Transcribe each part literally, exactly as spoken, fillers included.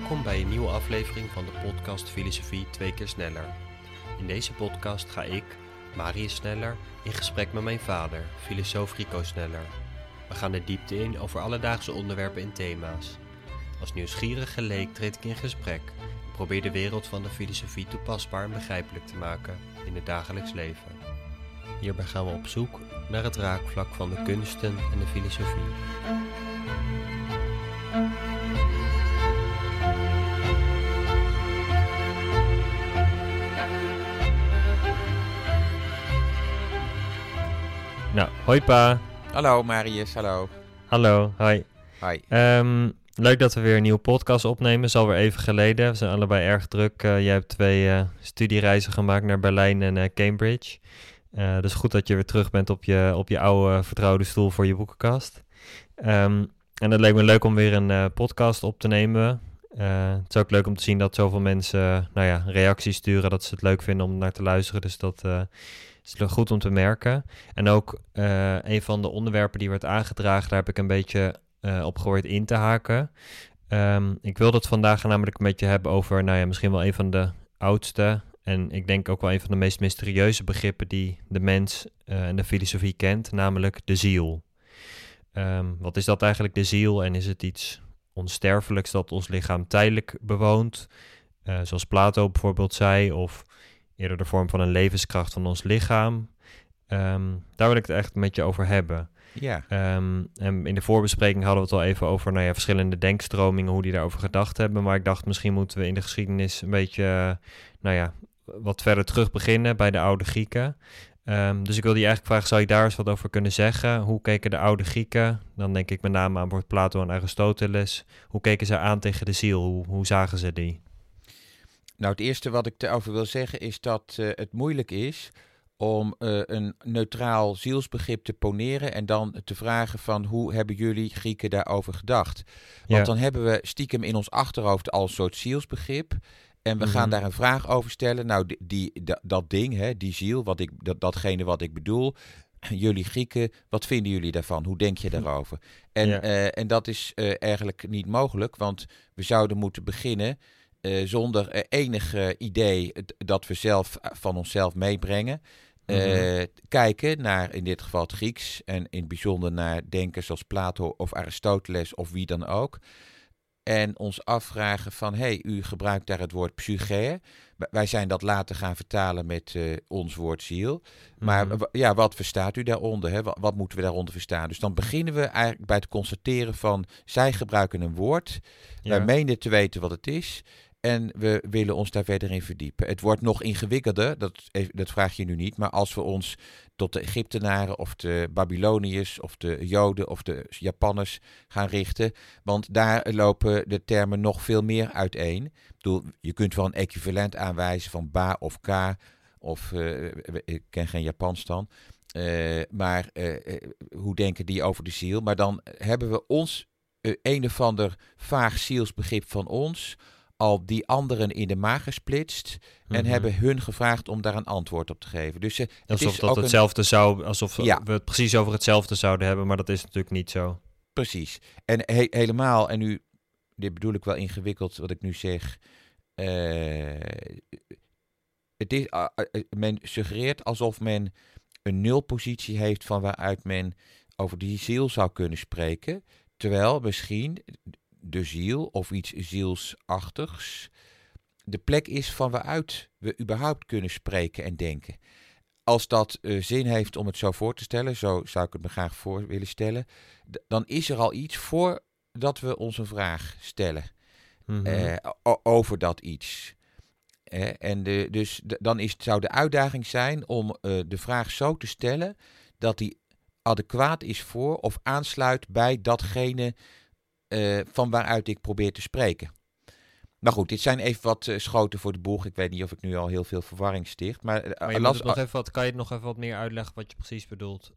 Welkom bij een nieuwe aflevering van de podcast Filosofie twee keer sneller. In deze podcast ga ik, Marius Sneller, in gesprek met mijn vader, filosoof Rico Sneller. We gaan de diepte in over alledaagse onderwerpen en thema's. Als nieuwsgierige leek treed ik in gesprek en probeer de wereld van de filosofie toepasbaar en begrijpelijk te maken in het dagelijks leven. Hierbij gaan we op zoek naar het raakvlak van de kunsten en de filosofie. Nou, hoi pa. Hallo Marius, hallo. Hallo, hi. Hi. Um, leuk dat we weer een nieuwe podcast opnemen. Het is alweer even geleden. We zijn allebei erg druk. Uh, jij hebt twee uh, studiereizen gemaakt naar Berlijn en uh, Cambridge. Uh, dus goed dat je weer terug bent op je, op je oude vertrouwde stoel voor je boekenkast. Um, en het leek me leuk om weer een uh, podcast op te nemen. Uh, het is ook leuk om te zien dat zoveel mensen uh, nou ja, reacties sturen. Dat ze het leuk vinden om naar te luisteren. Dus dat uh, is goed om te merken. En ook uh, een van de onderwerpen die werd aangedragen, daar heb ik een beetje uh, op gehoord in te haken. Um, ik wil het vandaag namelijk een beetje hebben over, nou ja, misschien wel een van de oudste en ik denk ook wel een van de meest mysterieuze begrippen die de mens uh, en de filosofie kent, namelijk de ziel. Um, wat is dat eigenlijk, de ziel? En is het iets onsterfelijks dat ons lichaam tijdelijk bewoont? Uh, zoals Plato bijvoorbeeld zei, of eerder de vorm van een levenskracht van ons lichaam. Um, daar wil ik het echt met je over hebben. Ja. Um, en in de voorbespreking hadden we het al even over nou ja, verschillende denkstromingen, hoe die daarover gedacht hebben. Maar ik dacht, misschien moeten we in de geschiedenis een beetje, uh, nou ja, wat verder terug beginnen bij de oude Grieken. Um, dus ik wilde je eigenlijk vragen, zou je daar eens wat over kunnen zeggen? Hoe keken de oude Grieken, dan denk ik met name aan bijvoorbeeld Plato en Aristoteles, hoe keken ze aan tegen de ziel? Hoe, hoe zagen ze die? Nou, het eerste wat ik erover wil zeggen is dat uh, het moeilijk is om uh, een neutraal zielsbegrip te poneren en dan te vragen van hoe hebben jullie Grieken daarover gedacht? Want ja. Dan hebben we stiekem in ons achterhoofd al een soort zielsbegrip en we mm-hmm. gaan daar een vraag over stellen. Nou, die, die, dat, dat ding, hè, die ziel, wat ik, dat, datgene wat ik bedoel, jullie Grieken, wat vinden jullie daarvan? Hoe denk je daarover? En, ja. uh, en dat is uh, eigenlijk niet mogelijk, want we zouden moeten beginnen Uh, zonder uh, enig uh, idee uh, dat we zelf uh, van onszelf meebrengen. Uh, mm-hmm. Kijken naar in dit geval het Grieks en in het bijzonder naar denkers als Plato of Aristoteles of wie dan ook. En ons afvragen van, hé, hey, u gebruikt daar het woord psyche. Wij zijn dat later gaan vertalen met uh, ons woord ziel. Maar mm-hmm. w- ja, wat verstaat u daaronder? Hè? Wat, wat moeten we daaronder verstaan? Dus dan beginnen we eigenlijk bij het constateren van, zij gebruiken een woord. Ja. Wij menen te weten wat het is. En we willen ons daar verder in verdiepen. Het wordt nog ingewikkelder, dat, dat vraag je nu niet. Maar als we ons tot de Egyptenaren of de Babyloniërs of de Joden of de Japanners gaan richten. Want daar lopen de termen nog veel meer uiteen. Ik bedoel, je kunt wel een equivalent aanwijzen van ba of ka. Of uh, ik ken geen Japans dan. Uh, maar uh, hoe denken die over de ziel? Maar dan hebben we ons uh, een of ander vaag zielsbegrip van ons al die anderen in de maag gesplitst en mm-hmm. hebben hun gevraagd om daar een antwoord op te geven. Dus, uh, het alsof is dat ook hetzelfde een... zou, alsof ja. we het precies over hetzelfde zouden hebben, maar dat is natuurlijk niet zo. Precies. En he- helemaal, en nu, dit bedoel ik wel ingewikkeld wat ik nu zeg, uh, het is, uh, uh, men suggereert alsof men een nulpositie heeft van waaruit men over die ziel zou kunnen spreken, terwijl misschien de ziel of iets zielsachtigs de plek is van waaruit we überhaupt kunnen spreken en denken. Als dat uh, zin heeft om het zo voor te stellen, zo zou ik het me graag voor willen stellen, d- dan is er al iets voordat we ons een vraag stellen mm-hmm. uh, o- over dat iets. Uh, en de, dus de, dan is, zou de uitdaging zijn om uh, de vraag zo te stellen dat die adequaat is voor of aansluit bij datgene Uh, van waaruit ik probeer te spreken. Maar goed, dit zijn even wat uh, schoten voor de boeg. Ik weet niet of ik nu al heel veel verwarring sticht. Maar, uh, maar je las, nog even wat, kan je het nog even wat meer uitleggen wat je precies bedoelt?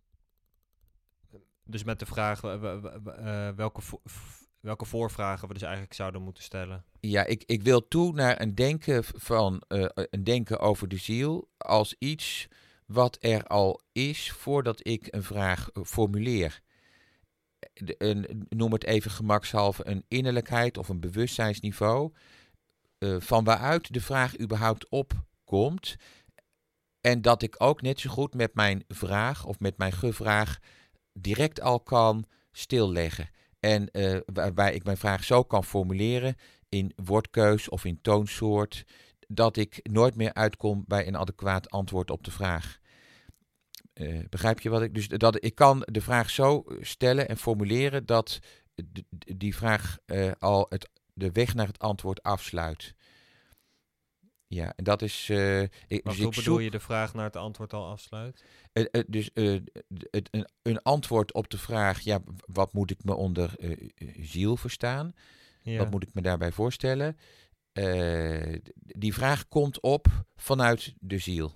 Dus met de vraag uh, uh, welke, vo- welke voorvragen we dus eigenlijk zouden moeten stellen. Ja, ik, ik wil toe naar een denken, van, uh, een denken over de ziel als iets wat er al is voordat ik een vraag uh, formuleer. de, een, noem het even gemakshalve, een innerlijkheid of een bewustzijnsniveau, uh, van waaruit de vraag überhaupt opkomt. En dat ik ook net zo goed met mijn vraag of met mijn gevraag direct al kan stilleggen. En uh, waarbij ik mijn vraag zo kan formuleren in woordkeus of in toonsoort, dat ik nooit meer uitkom bij een adequaat antwoord op de vraag. Uh, begrijp je wat ik... Dus dat ik kan de vraag zo stellen en formuleren dat d- die vraag uh, al het, de weg naar het antwoord afsluit. Ja, en dat is... Uh, ik, Maar dus hoe ik bedoel zoek, je de vraag naar het antwoord al afsluit? Uh, uh, dus uh, het, een, een antwoord op de vraag, ja, wat moet ik me onder uh, ziel verstaan? Ja. Wat moet ik me daarbij voorstellen? Uh, die vraag komt op vanuit de ziel.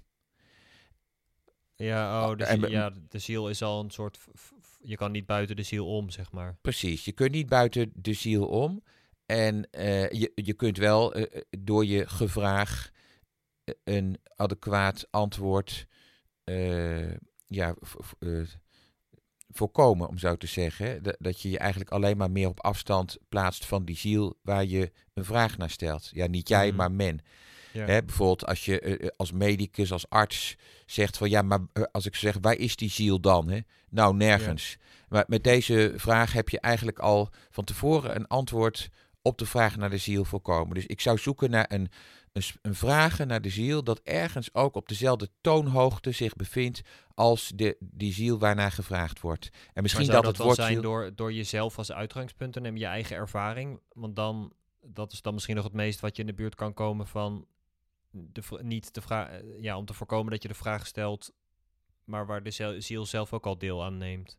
Ja, oh, dus En, je- ja, de ziel is al een soort... v- v- Je kan niet buiten de ziel om, zeg maar. Precies, je kunt niet buiten de ziel om. En uh, je, je kunt wel uh, door je gevraag uh, een adequaat antwoord uh, ja, v- v- uh, voorkomen, om zo te zeggen. Dat, dat je je eigenlijk alleen maar meer op afstand plaatst van die ziel waar je een vraag naar stelt. Ja, niet jij, Mhm. maar men. Ja. Hè, bijvoorbeeld als je uh, als medicus, als arts zegt van ja, maar uh, als ik zeg, waar is die ziel dan? Hè? Nou, nergens. Ja. Maar met deze vraag heb je eigenlijk al van tevoren een antwoord op de vraag naar de ziel voorkomen. Dus ik zou zoeken naar een, een, een vragen naar de ziel dat ergens ook op dezelfde toonhoogte zich bevindt als de, die ziel waarnaar gevraagd wordt. En misschien Maar zou dat, dat het wel woord zijn ziel... door, door jezelf als uitgangspunt en je eigen ervaring? Want dan, dat is dan misschien nog het meest wat je in de buurt kan komen van de, vra- niet de vraag, ja, om te voorkomen dat je de vraag stelt, maar waar de zel- ziel zelf ook al deel aan neemt.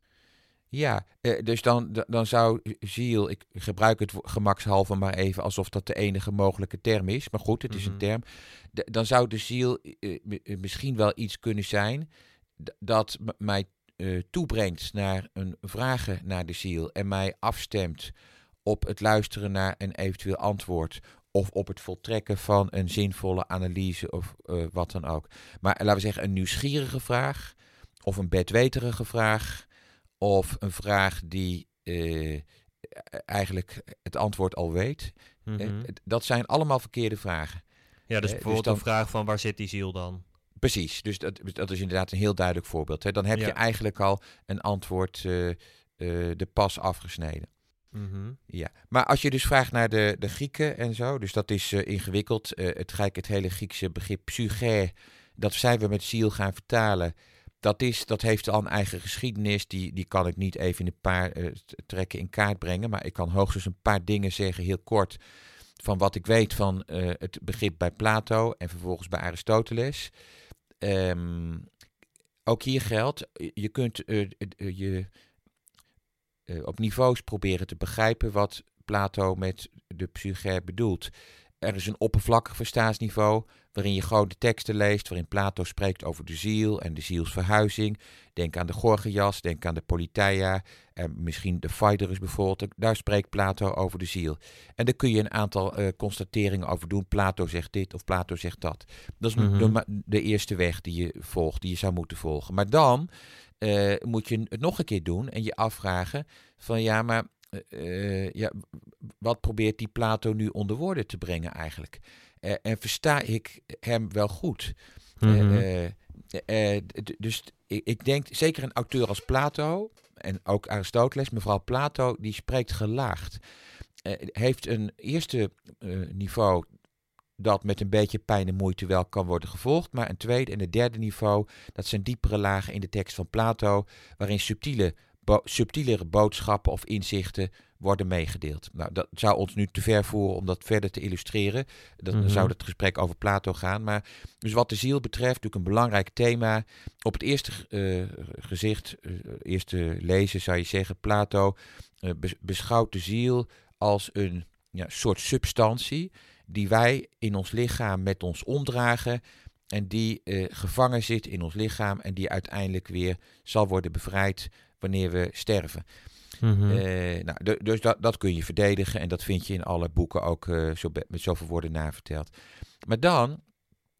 Ja, eh, dus dan, d- dan zou ziel, ik gebruik het wo- gemakshalve maar even alsof dat de enige mogelijke term is, maar goed, het is een Mhm. term. D- dan zou de ziel eh, m- eh, misschien wel iets kunnen zijn d- dat m- mij eh, toebrengt naar een vragen naar de ziel en mij afstemt op het luisteren naar een eventueel antwoord of op het voltrekken van een zinvolle analyse of eh, wat dan ook. Maar laten we zeggen een nieuwsgierige vraag of een bedweterige vraag of een vraag die uh, eigenlijk het antwoord al weet. Mhm. Uh, dat zijn allemaal verkeerde vragen. Ja, dus Uh, bijvoorbeeld dus dan, de vraag van waar zit die ziel dan? Precies, dus dat, dat is inderdaad een heel duidelijk voorbeeld. Hè. Dan heb Ja. je eigenlijk al een antwoord uh, uh, de pas afgesneden. Mhm. Ja, maar als je dus vraagt naar de, de Grieken en zo, dus dat is uh, ingewikkeld. Uh, het, het hele Griekse begrip psyche, dat zijn we met ziel gaan vertalen. Dat, is, dat heeft al een eigen geschiedenis, die, die kan ik niet even in een paar uh, trekken in kaart brengen. Maar ik kan hoogstens een paar dingen zeggen, heel kort, van wat ik weet van uh, het begrip bij Plato en vervolgens bij Aristoteles. Um, ook hier geldt, je kunt uh, uh, je uh, op niveaus proberen te begrijpen wat Plato met de psyche bedoelt. Er is een oppervlakkig verstaansniveau waarin je gewoon de teksten leest, waarin Plato spreekt over de ziel en de zielsverhuizing. Denk aan de Gorgias, denk aan de Politeia, en misschien de Phaedrus bijvoorbeeld. Daar spreekt Plato over de ziel. En daar kun je een aantal uh, constateringen over doen. Plato zegt dit of Plato zegt dat. Dat is mm-hmm. de, de eerste weg die je volgt, die je zou moeten volgen. Maar dan uh, moet je het nog een keer doen en je afvragen van ja, maar Uh, ja, wat probeert die Plato nu onder woorden te brengen eigenlijk? Uh, en versta ik hem wel goed? Mm-hmm. Uh, uh, uh, d- dus ik, ik denk, zeker een auteur als Plato en ook Aristoteles, maar vooral Plato, die spreekt gelaagd. Uh, heeft een eerste uh, niveau dat met een beetje pijn en moeite wel kan worden gevolgd, maar een tweede en een derde niveau, dat zijn diepere lagen in de tekst van Plato, waarin subtiele Bo- subtielere boodschappen of inzichten worden meegedeeld. Nou, dat zou ons nu te ver voeren om dat verder te illustreren. Dan mm-hmm. zou het gesprek over Plato gaan. Maar dus wat de ziel betreft, natuurlijk een belangrijk thema. Op het eerste uh, gezicht, uh, eerste lezen zou je zeggen, Plato uh, beschouwt de ziel als een ja, soort substantie die wij in ons lichaam met ons omdragen en die uh, gevangen zit in ons lichaam en die uiteindelijk weer zal worden bevrijd wanneer we sterven. Mm-hmm. Uh, nou, d- dus dat, dat kun je verdedigen en dat vind je in alle boeken ook uh, zo be- met zoveel woorden naverteld. Maar dan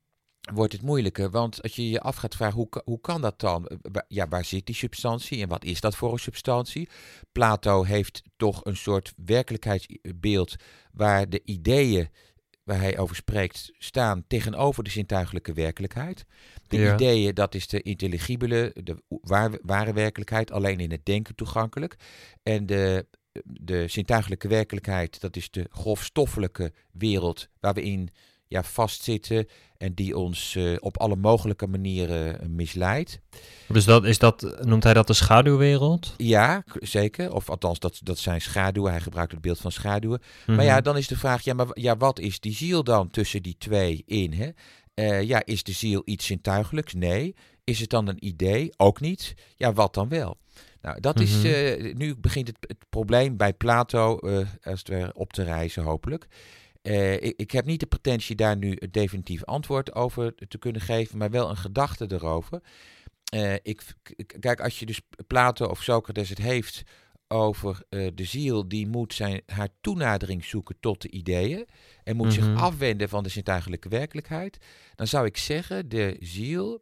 wordt het moeilijker. Want als je je af gaat vragen, hoe, hoe kan dat dan? Ja, waar zit die substantie en wat is dat voor een substantie? Plato heeft toch een soort werkelijkheidsbeeld waar de ideeën waar hij over spreekt staan tegenover de zintuigelijke werkelijkheid. De Ja. ideeën, dat is de intelligibele, de ware, ware werkelijkheid, alleen in het denken toegankelijk. En de, de zintuigelijke werkelijkheid, dat is de grofstoffelijke wereld waar we in ja, vastzitten en die ons uh, op alle mogelijke manieren uh, misleidt. Dus dat, is dat, noemt hij dat de schaduwwereld? Ja, k- zeker. Of althans, dat, dat zijn schaduwen. Hij gebruikt het beeld van schaduwen. Mm-hmm. Maar ja, dan is de vraag, ja, maar ja, wat is die ziel dan tussen die twee in? Hè? Uh, ja, is de ziel iets zintuigelijks? Nee. Is het dan een idee? Ook niet. Ja, wat dan wel? Nou, dat Mm-hmm. is, uh, nu begint het, het probleem bij Plato, uh, als het ware, op te rijzen, hopelijk. Uh, ik, ik heb niet de pretentie daar nu een definitief antwoord over te kunnen geven, maar wel een gedachte erover. Uh, ik, k- kijk, als je dus Plato of Socrates het heeft over uh, de ziel, die moet zijn, haar toenadering zoeken tot de ideeën en moet Mm-hmm. zich afwenden van de zintuigelijke werkelijkheid, dan zou ik zeggen, de ziel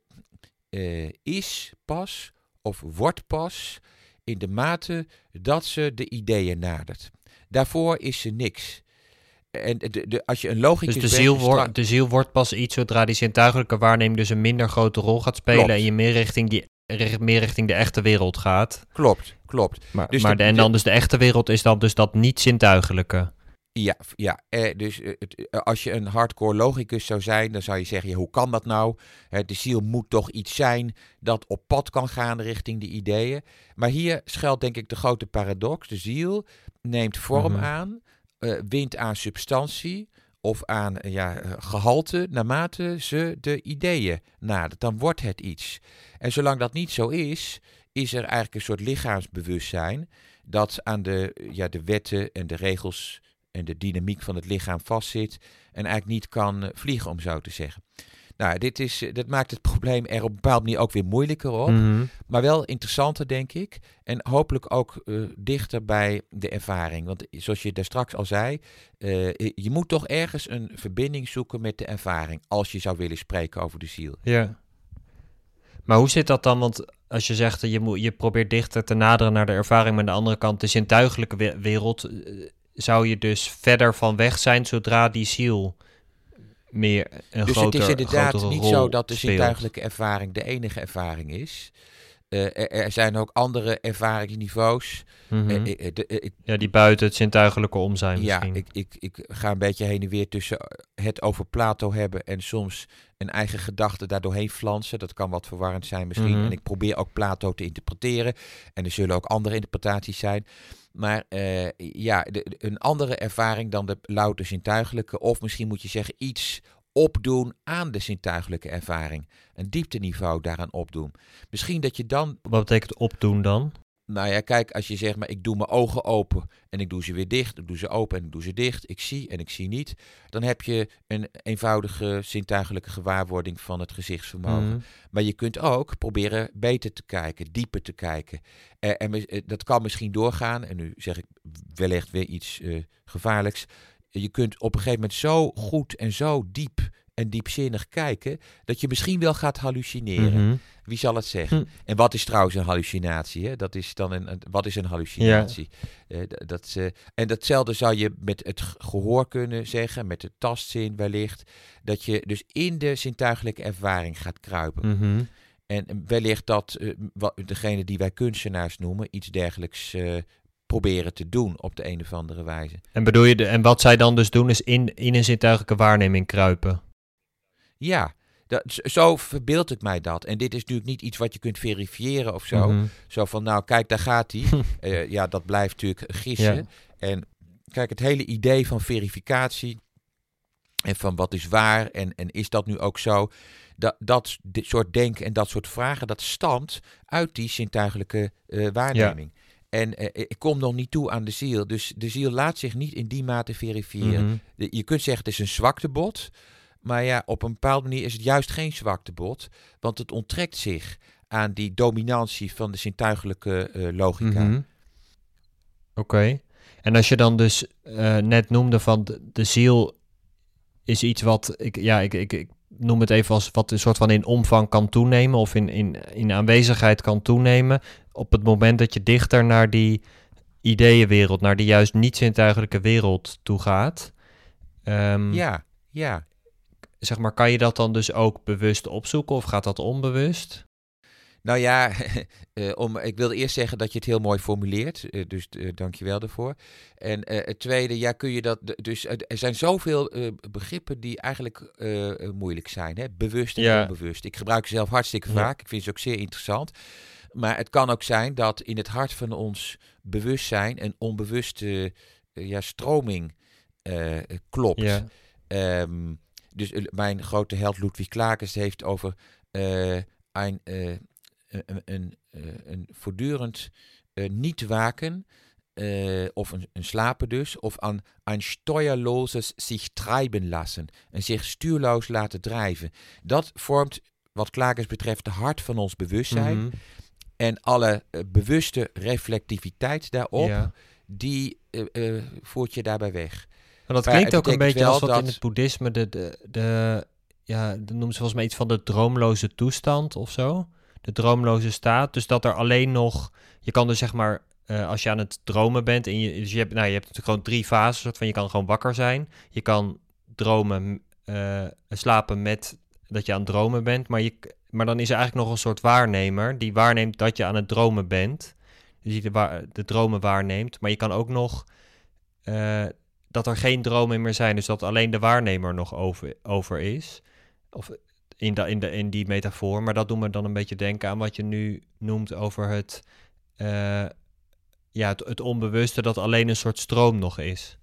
uh, is pas of wordt pas in de mate dat ze de ideeën nadert. Daarvoor is ze niks. En de, de, als je een logicus Dus de bent, ziel, stra- wordt, de ziel wordt pas iets zodra die zintuigelijke waarneming dus een minder grote rol gaat spelen. Klopt. En je meer richting, die, richt- meer richting de echte wereld gaat. Klopt, klopt. Maar, Dus maar de- de, en de- dan dus de echte wereld is dan dus dat niet zintuigelijke. Ja, f- ja eh, dus eh, het, eh, als je een hardcore logicus zou zijn, dan zou je zeggen, ja, hoe kan dat nou? Hè, de ziel moet toch iets zijn dat op pad kan gaan richting die ideeën. Maar hier schuilt denk ik de grote paradox. De ziel neemt vorm Mhm. aan, uh, wint aan substantie of aan uh, ja, uh, gehalte naarmate ze de ideeën nadert. Dan wordt het iets. En zolang dat niet zo is, is er eigenlijk een soort lichaamsbewustzijn dat aan de, ja, de wetten en de regels en de dynamiek van het lichaam vastzit en eigenlijk niet kan uh, vliegen, om zo te zeggen. Nou, dit is, uh, dat maakt het probleem er op een bepaalde manier ook weer moeilijker op, Mhm. maar wel interessanter, denk ik. En hopelijk ook uh, dichter bij de ervaring. Want zoals je daar straks al zei, uh, je moet toch ergens een verbinding zoeken met de ervaring, als je zou willen spreken over de ziel. Ja. Maar hoe zit dat dan? Want als je zegt, je, moet, je probeert dichter te naderen naar de ervaring, maar aan de andere kant, de zintuigelijke we- wereld, uh, zou je dus verder van weg zijn zodra die ziel meer een Dus groter, het is inderdaad grotere niet rol zo dat de speelt. zintuigelijke ervaring de enige ervaring is. Uh, er, er zijn ook andere ervaringsniveaus. Mhm. Uh, uh, de, uh, ik, Ja, die buiten het zintuigelijke om zijn ja, misschien. ik, ik, ik ga een beetje heen en weer tussen het over Plato hebben en soms een eigen gedachte daar doorheen flansen. Dat kan wat verwarrend zijn misschien. Mhm. En ik probeer ook Plato te interpreteren. En er zullen ook andere interpretaties zijn. Maar uh, ja, de, de, een andere ervaring dan de louter zintuigelijke. Of misschien moet je zeggen iets opdoen aan de zintuigelijke ervaring. Een diepteniveau daaraan opdoen. Misschien dat je dan... Wat betekent opdoen dan? Nou ja, kijk, als je zegt, maar ik doe mijn ogen open en ik doe ze weer dicht, ik doe ze open en ik doe ze dicht, ik zie en ik zie niet, dan heb je een eenvoudige zintuigelijke gewaarwording van het gezichtsvermogen. Mhm. Maar je kunt ook proberen beter te kijken, dieper te kijken. Eh, en mis- eh, dat kan misschien doorgaan, en nu zeg ik wellicht weer iets uh, gevaarlijks. Je kunt op een gegeven moment zo goed en zo diep en diepzinnig kijken, dat je misschien wel gaat hallucineren. Mhm. Wie zal het zeggen? Hm. En wat is trouwens een hallucinatie? Hè? Dat is dan een, een- wat is een hallucinatie? Eh, d- dat, eh, en datzelfde zou je met het g- gehoor kunnen zeggen, met de tastzin wellicht. Dat je dus in de zintuigelijke ervaring gaat kruipen. Mhm. En wellicht dat eh, wat, degene die wij kunstenaars noemen, iets dergelijks eh, proberen te doen op de een of andere wijze. En bedoel je, de, en wat zij dan dus doen is in, in een zintuigelijke waarneming kruipen? Ja, dat, z- zo verbeeld ik mij dat. En dit is natuurlijk niet iets wat je kunt verifiëren of zo. Mhm. Zo van, nou kijk, daar gaat hij. uh, ja, dat blijft natuurlijk gissen. Ja. En kijk, het hele idee van verificatie en van wat is waar en, en is dat nu ook zo, dat, dat dit soort denken en dat soort vragen, dat stamt uit die zintuigelijke uh, waarneming. En uh, ik kom nog niet toe aan de ziel, dus de ziel laat zich niet in die mate verifiëren. Mhm. De- je kunt zeggen, het is een zwaktebod, maar ja, op een bepaalde manier is het juist geen zwaktebod, want het onttrekt zich aan die dominantie van de zintuigelijke uh, logica. Mhm. Oké. En als je dan dus uh, net noemde van de, de ziel is iets wat ik ja ik, ik, ik noem het even als wat een soort van in omvang kan toenemen of in, in, in aanwezigheid kan toenemen op het moment dat je dichter naar die ideeënwereld, naar die juist niet-zintuigelijke wereld toe gaat. Um, Ja, ja. Zeg maar, kan je dat dan dus ook bewust opzoeken of gaat dat onbewust? Nou ja, uh, om, ik wilde eerst zeggen dat je het heel mooi formuleert, uh, dus uh, dank je wel daarvoor. En uh, het tweede, ja, kun je dat, dus uh, er zijn zoveel uh, begrippen die eigenlijk uh, uh, moeilijk zijn, hè? Bewust en Ja. onbewust. Ik gebruik ze zelf hartstikke Ja. vaak, ik vind ze ook zeer interessant. Maar het kan ook zijn dat in het hart van ons bewustzijn een onbewuste uh, ja, stroming uh, klopt. Ja. Um, dus uh, mijn grote held Ludwig Klakers heeft over uh, een... Uh, Een, een, een voortdurend uh, niet waken, uh, of een, een slapen dus, of aan een steuerloses zich treiben lassen, en zich stuurloos laten drijven. Dat vormt, wat Klakers betreft, de hart van ons bewustzijn. Mm-hmm. En alle uh, bewuste reflectiviteit daarop, Ja. die uh, uh, voert je daarbij weg. Maar dat Maar klinkt het ook een betekent beetje wel als wat dat- in het boeddhisme de, de, de ja, dan noemen ze volgens mij iets van de droomloze toestand of zo. De droomloze staat. Dus dat er alleen nog, je kan dus zeg maar, uh, als je aan het dromen bent en je, dus je hebt, nou, je hebt natuurlijk gewoon drie fases, soort van je kan gewoon wakker zijn. Je kan dromen, uh, slapen met dat je aan het dromen bent, maar je, maar dan is er eigenlijk nog een soort waarnemer die waarneemt dat je aan het dromen bent. Dus die de, wa- de dromen waarneemt, maar je kan ook nog uh, dat er geen dromen meer zijn, dus dat alleen de waarnemer nog over, over is. Of in, de, in, de, in die metafoor, maar dat doet me dan een beetje denken aan wat je nu noemt over het, uh, ja, het, het onbewuste, dat alleen een soort stroom nog is.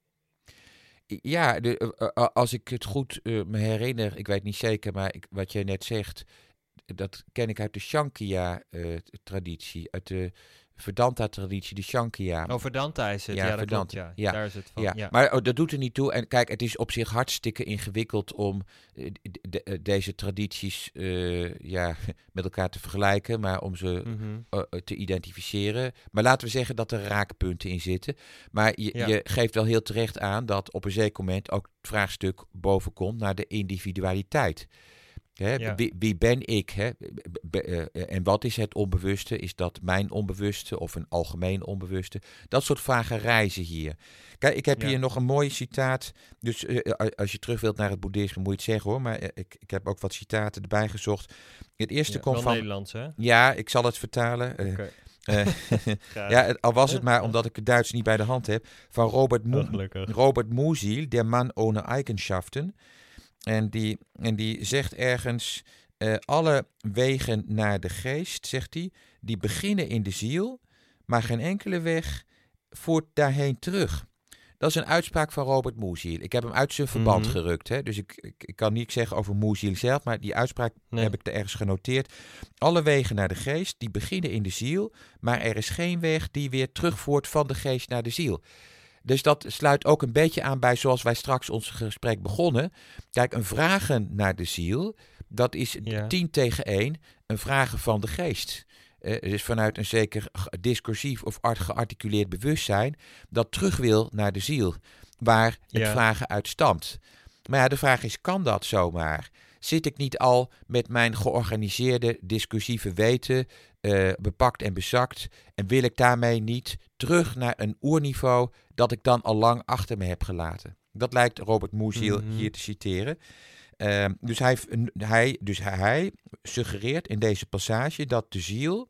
Ja, de, uh, als ik het goed uh, me herinner, ik weet niet zeker, maar ik, wat jij net zegt, dat ken ik uit de Shankya-traditie, uh, uit de Vedanta-traditie, de Shankya. Oh, Vedanta is het. Ja, Ja, dat Vedanta. klopt, ja. Ja. Daar is het van. Ja, Ja. maar oh, dat doet er niet toe. En kijk, het is op zich hartstikke ingewikkeld om uh, de, de, deze tradities uh, ja, met elkaar te vergelijken, maar om ze Mm-hmm. uh, te identificeren. Maar laten we zeggen dat er raakpunten in zitten. Maar je, Ja. je geeft wel heel terecht aan dat op een zeker moment ook het vraagstuk bovenkomt naar de individualiteit. Hè, Ja. wie, wie ben ik? Hè? Be, uh, en wat is het onbewuste? Is dat mijn onbewuste of een algemeen onbewuste? Dat soort vragen reizen hier. Kijk, ik heb Ja. hier nog een mooi citaat. Dus uh, als je terug wilt naar het boeddhisme, moet je het zeggen hoor. Maar uh, ik, ik heb ook wat citaten erbij gezocht. Het eerste Ja, komt wel van... Nederlands, hè? Ja, ik zal het vertalen. Uh, Okay. uh, ja, het, al was het maar omdat ik het Duits niet bij de hand heb. Van Robert, Mo- Oh, gelukkig. Robert Musil, Der Mann ohne Eigenschaften. En die, en die zegt ergens, uh, alle wegen naar de geest, zegt hij, die beginnen in de ziel, maar geen enkele weg voert daarheen terug. Dat is een uitspraak van Robert Musil. Ik heb hem uit zijn verband Mhm. gerukt, hè? Dus ik, ik, ik kan niets zeggen over Musil zelf, maar die uitspraak Nee. heb ik er ergens genoteerd. Alle wegen naar de geest, die beginnen in de ziel, maar er is geen weg die weer terugvoert van de geest naar de ziel. Dus dat sluit ook een beetje aan bij zoals wij straks ons gesprek begonnen. Kijk, een vragen naar de ziel, dat is Ja. tien tegen één een vragen van de geest. Uh, dus vanuit een zeker discursief of art gearticuleerd bewustzijn dat terug wil naar de ziel, waar het Ja. vragen uit stamt. Maar ja, de vraag is, kan dat zomaar? Zit ik niet al met mijn georganiseerde discursieve weten uh, bepakt en bezakt en wil ik daarmee niet terug naar een oerniveau dat ik dan al lang achter me heb gelaten? Dat lijkt Robert Musil Mhm. hier te citeren. Uh, dus, hij, hij, dus hij suggereert in deze passage dat de ziel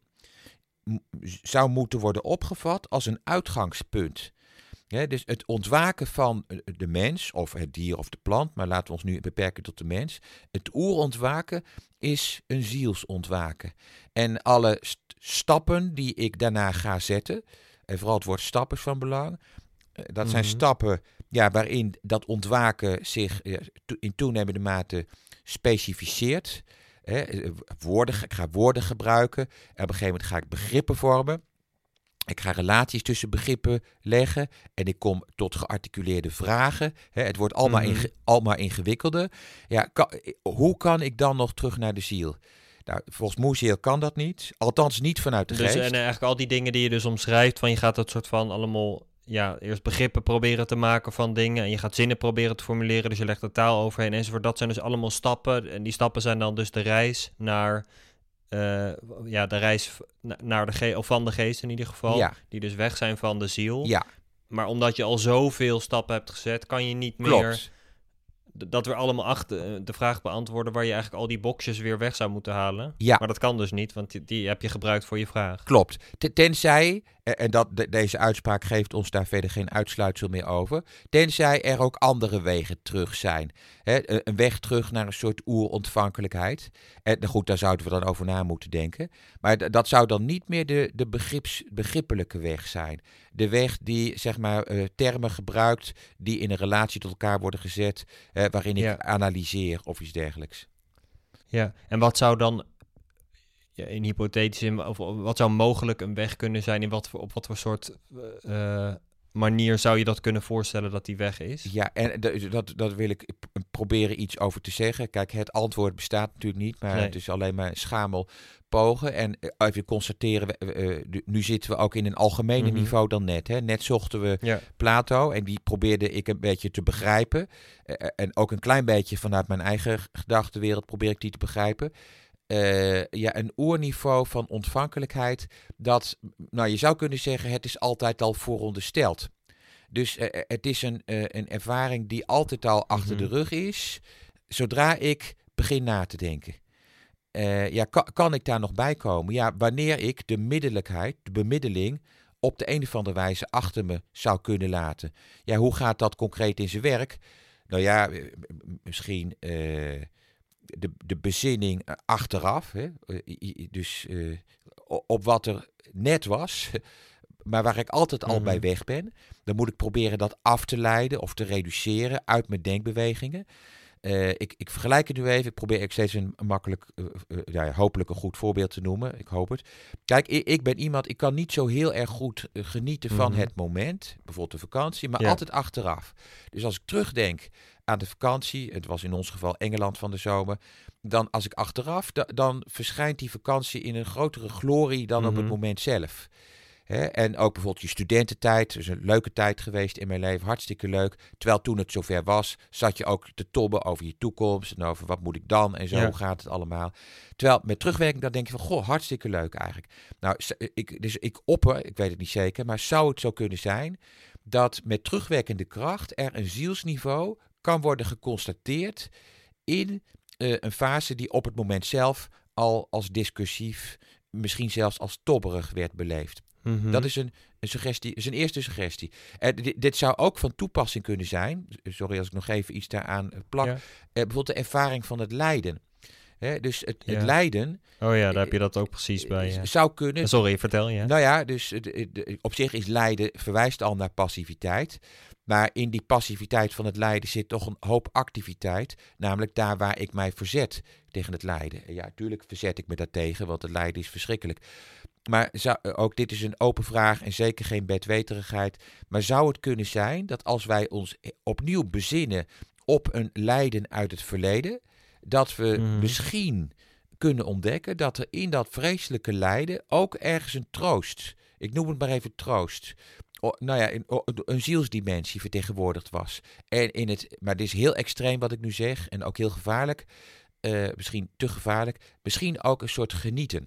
m- zou moeten worden opgevat als een uitgangspunt. Ja, dus het ontwaken van de mens, of het dier of de plant, maar laten we ons nu beperken tot de mens. Het oerontwaken is een zielsontwaken. En alle st- stappen die ik daarna ga zetten, en vooral het woord stappen is van belang, dat zijn Mhm. stappen ja, waarin dat ontwaken zich ja, to- in toenemende mate specificeert. Hè, woorden, ik ga woorden gebruiken, en op een gegeven moment ga ik begrippen vormen. Ik ga relaties tussen begrippen leggen en ik kom tot gearticuleerde vragen. Hè, het wordt allemaal, Mhm. inge, allemaal ingewikkelder. Ja, kan, hoe kan ik dan nog terug naar de ziel? Nou, volgens Musil kan dat niet. Althans niet vanuit de Dus geest. en eigenlijk al die dingen die je dus omschrijft, van je gaat het soort van allemaal ja, eerst begrippen proberen te maken van dingen. En je gaat zinnen proberen te formuleren. Dus je legt de taal overheen enzovoort. Dat zijn dus allemaal stappen. En die stappen zijn dan dus de reis naar... Uh, ja, de reis naar de ge- of van de geest in ieder geval. Ja. Die dus weg zijn van de ziel. Ja. Maar omdat je al zoveel stappen hebt gezet, kan je niet Klopt. meer... dat weer allemaal achter de vraag beantwoorden waar je eigenlijk al die boxjes weer weg zou moeten halen. Ja. Maar dat kan dus niet, want die, die heb je gebruikt voor je vraag. Klopt. Tenzij, en dat, de, deze uitspraak geeft ons daar verder geen uitsluitsel meer over, tenzij er ook andere wegen terug zijn. He, een weg terug naar een soort oerontvankelijkheid. En goed, daar zouden we dan over na moeten denken. Maar d- dat zou dan niet meer de, de begrips, begrippelijke weg zijn. De weg die, zeg maar, uh, termen gebruikt die in een relatie tot elkaar worden gezet, uh, waarin ik Ja. analyseer of iets dergelijks. Ja, en wat zou dan... Ja, in hypothetische, of wat zou mogelijk een weg kunnen zijn? In wat voor, op wat voor soort uh, manier zou je dat kunnen voorstellen dat die weg is? Ja, en d- dat, dat wil ik p- proberen iets over te zeggen. Kijk, het antwoord bestaat natuurlijk niet, maar Nee. het is alleen maar schamel pogen. En uh, even constateren, we, uh, uh, nu zitten we ook in een algemener Mhm. niveau dan net. Hè. Net zochten we Ja. Plato en die probeerde ik een beetje te begrijpen. Uh, en ook een klein beetje vanuit mijn eigen gedachtenwereld probeer ik die te begrijpen. Uh, ja, een oerniveau van ontvankelijkheid, dat, nou, je zou kunnen zeggen, het is altijd al voorondersteld. Dus uh, het is een, uh, een ervaring die altijd al achter Mhm. de rug is, zodra ik begin na te denken. Uh, ja, kan, kan ik daar nog bij komen? Ja, wanneer ik de middelijkheid, de bemiddeling, op de een of andere wijze achter me zou kunnen laten. Ja, hoe gaat dat concreet in zijn werk? Nou ja, uh, misschien... Uh, De, de bezinning uh, achteraf, hè? Uh, dus uh, op wat er net was, maar waar ik altijd al Mhm. bij weg ben. Dan moet ik proberen dat af te leiden of te reduceren uit mijn denkbewegingen. Uh, ik, ik vergelijk het nu even, ik probeer ik steeds een makkelijk, uh, uh, ja, hopelijk een goed voorbeeld te noemen, ik hoop het. Kijk, ik, ik ben iemand, ik kan niet zo heel erg goed uh, genieten van Mhm. het moment, bijvoorbeeld de vakantie, maar Ja. altijd achteraf. Dus als ik terugdenk aan de vakantie, het was in ons geval Engeland van de zomer, dan als ik achteraf, da, dan verschijnt die vakantie in een grotere glorie dan op het Mhm. moment zelf. Hè? En ook bijvoorbeeld je studententijd, dus een leuke tijd geweest in mijn leven, hartstikke leuk. Terwijl toen het zover was, zat je ook te tobben over je toekomst en over wat moet ik dan en zo, Ja. hoe gaat het allemaal. Terwijl met terugwerking, dan denk je van, goh, hartstikke leuk eigenlijk. Nou, s- ik, dus ik opper, ik weet het niet zeker, maar zou het zo kunnen zijn dat met terugwerkende kracht er een zielsniveau kan worden geconstateerd in uh, een fase die op het moment zelf al als discursief, misschien zelfs als tobberig werd beleefd. Mhm. Dat is een, een suggestie, is een eerste suggestie. En dit, dit zou ook van toepassing kunnen zijn, sorry als ik nog even iets daaraan plak, Ja. uh, bijvoorbeeld de ervaring van het lijden. Hè, dus het, Ja. het lijden Oh ja, daar heb je dat ook precies bij. uh, Ja. zou kunnen... Sorry, vertel je. Nou ja, dus de, de, op zich is lijden verwijst al naar passiviteit. Maar in die passiviteit van het lijden zit toch een hoop activiteit. Namelijk daar waar ik mij verzet tegen het lijden. En ja, natuurlijk verzet ik me daartegen, want het lijden is verschrikkelijk. Maar zou, ook dit is een open vraag en zeker geen bedweterigheid. Maar zou het kunnen zijn dat als wij ons opnieuw bezinnen op een lijden uit het verleden, dat we Mhm. misschien kunnen ontdekken dat er in dat vreselijke lijden ook ergens een troost, ik noem het maar even troost, o, nou ja, een, een zielsdimensie vertegenwoordigd was. En in het, maar dit is heel extreem wat ik nu zeg en ook heel gevaarlijk, uh, misschien te gevaarlijk, misschien ook een soort genieten.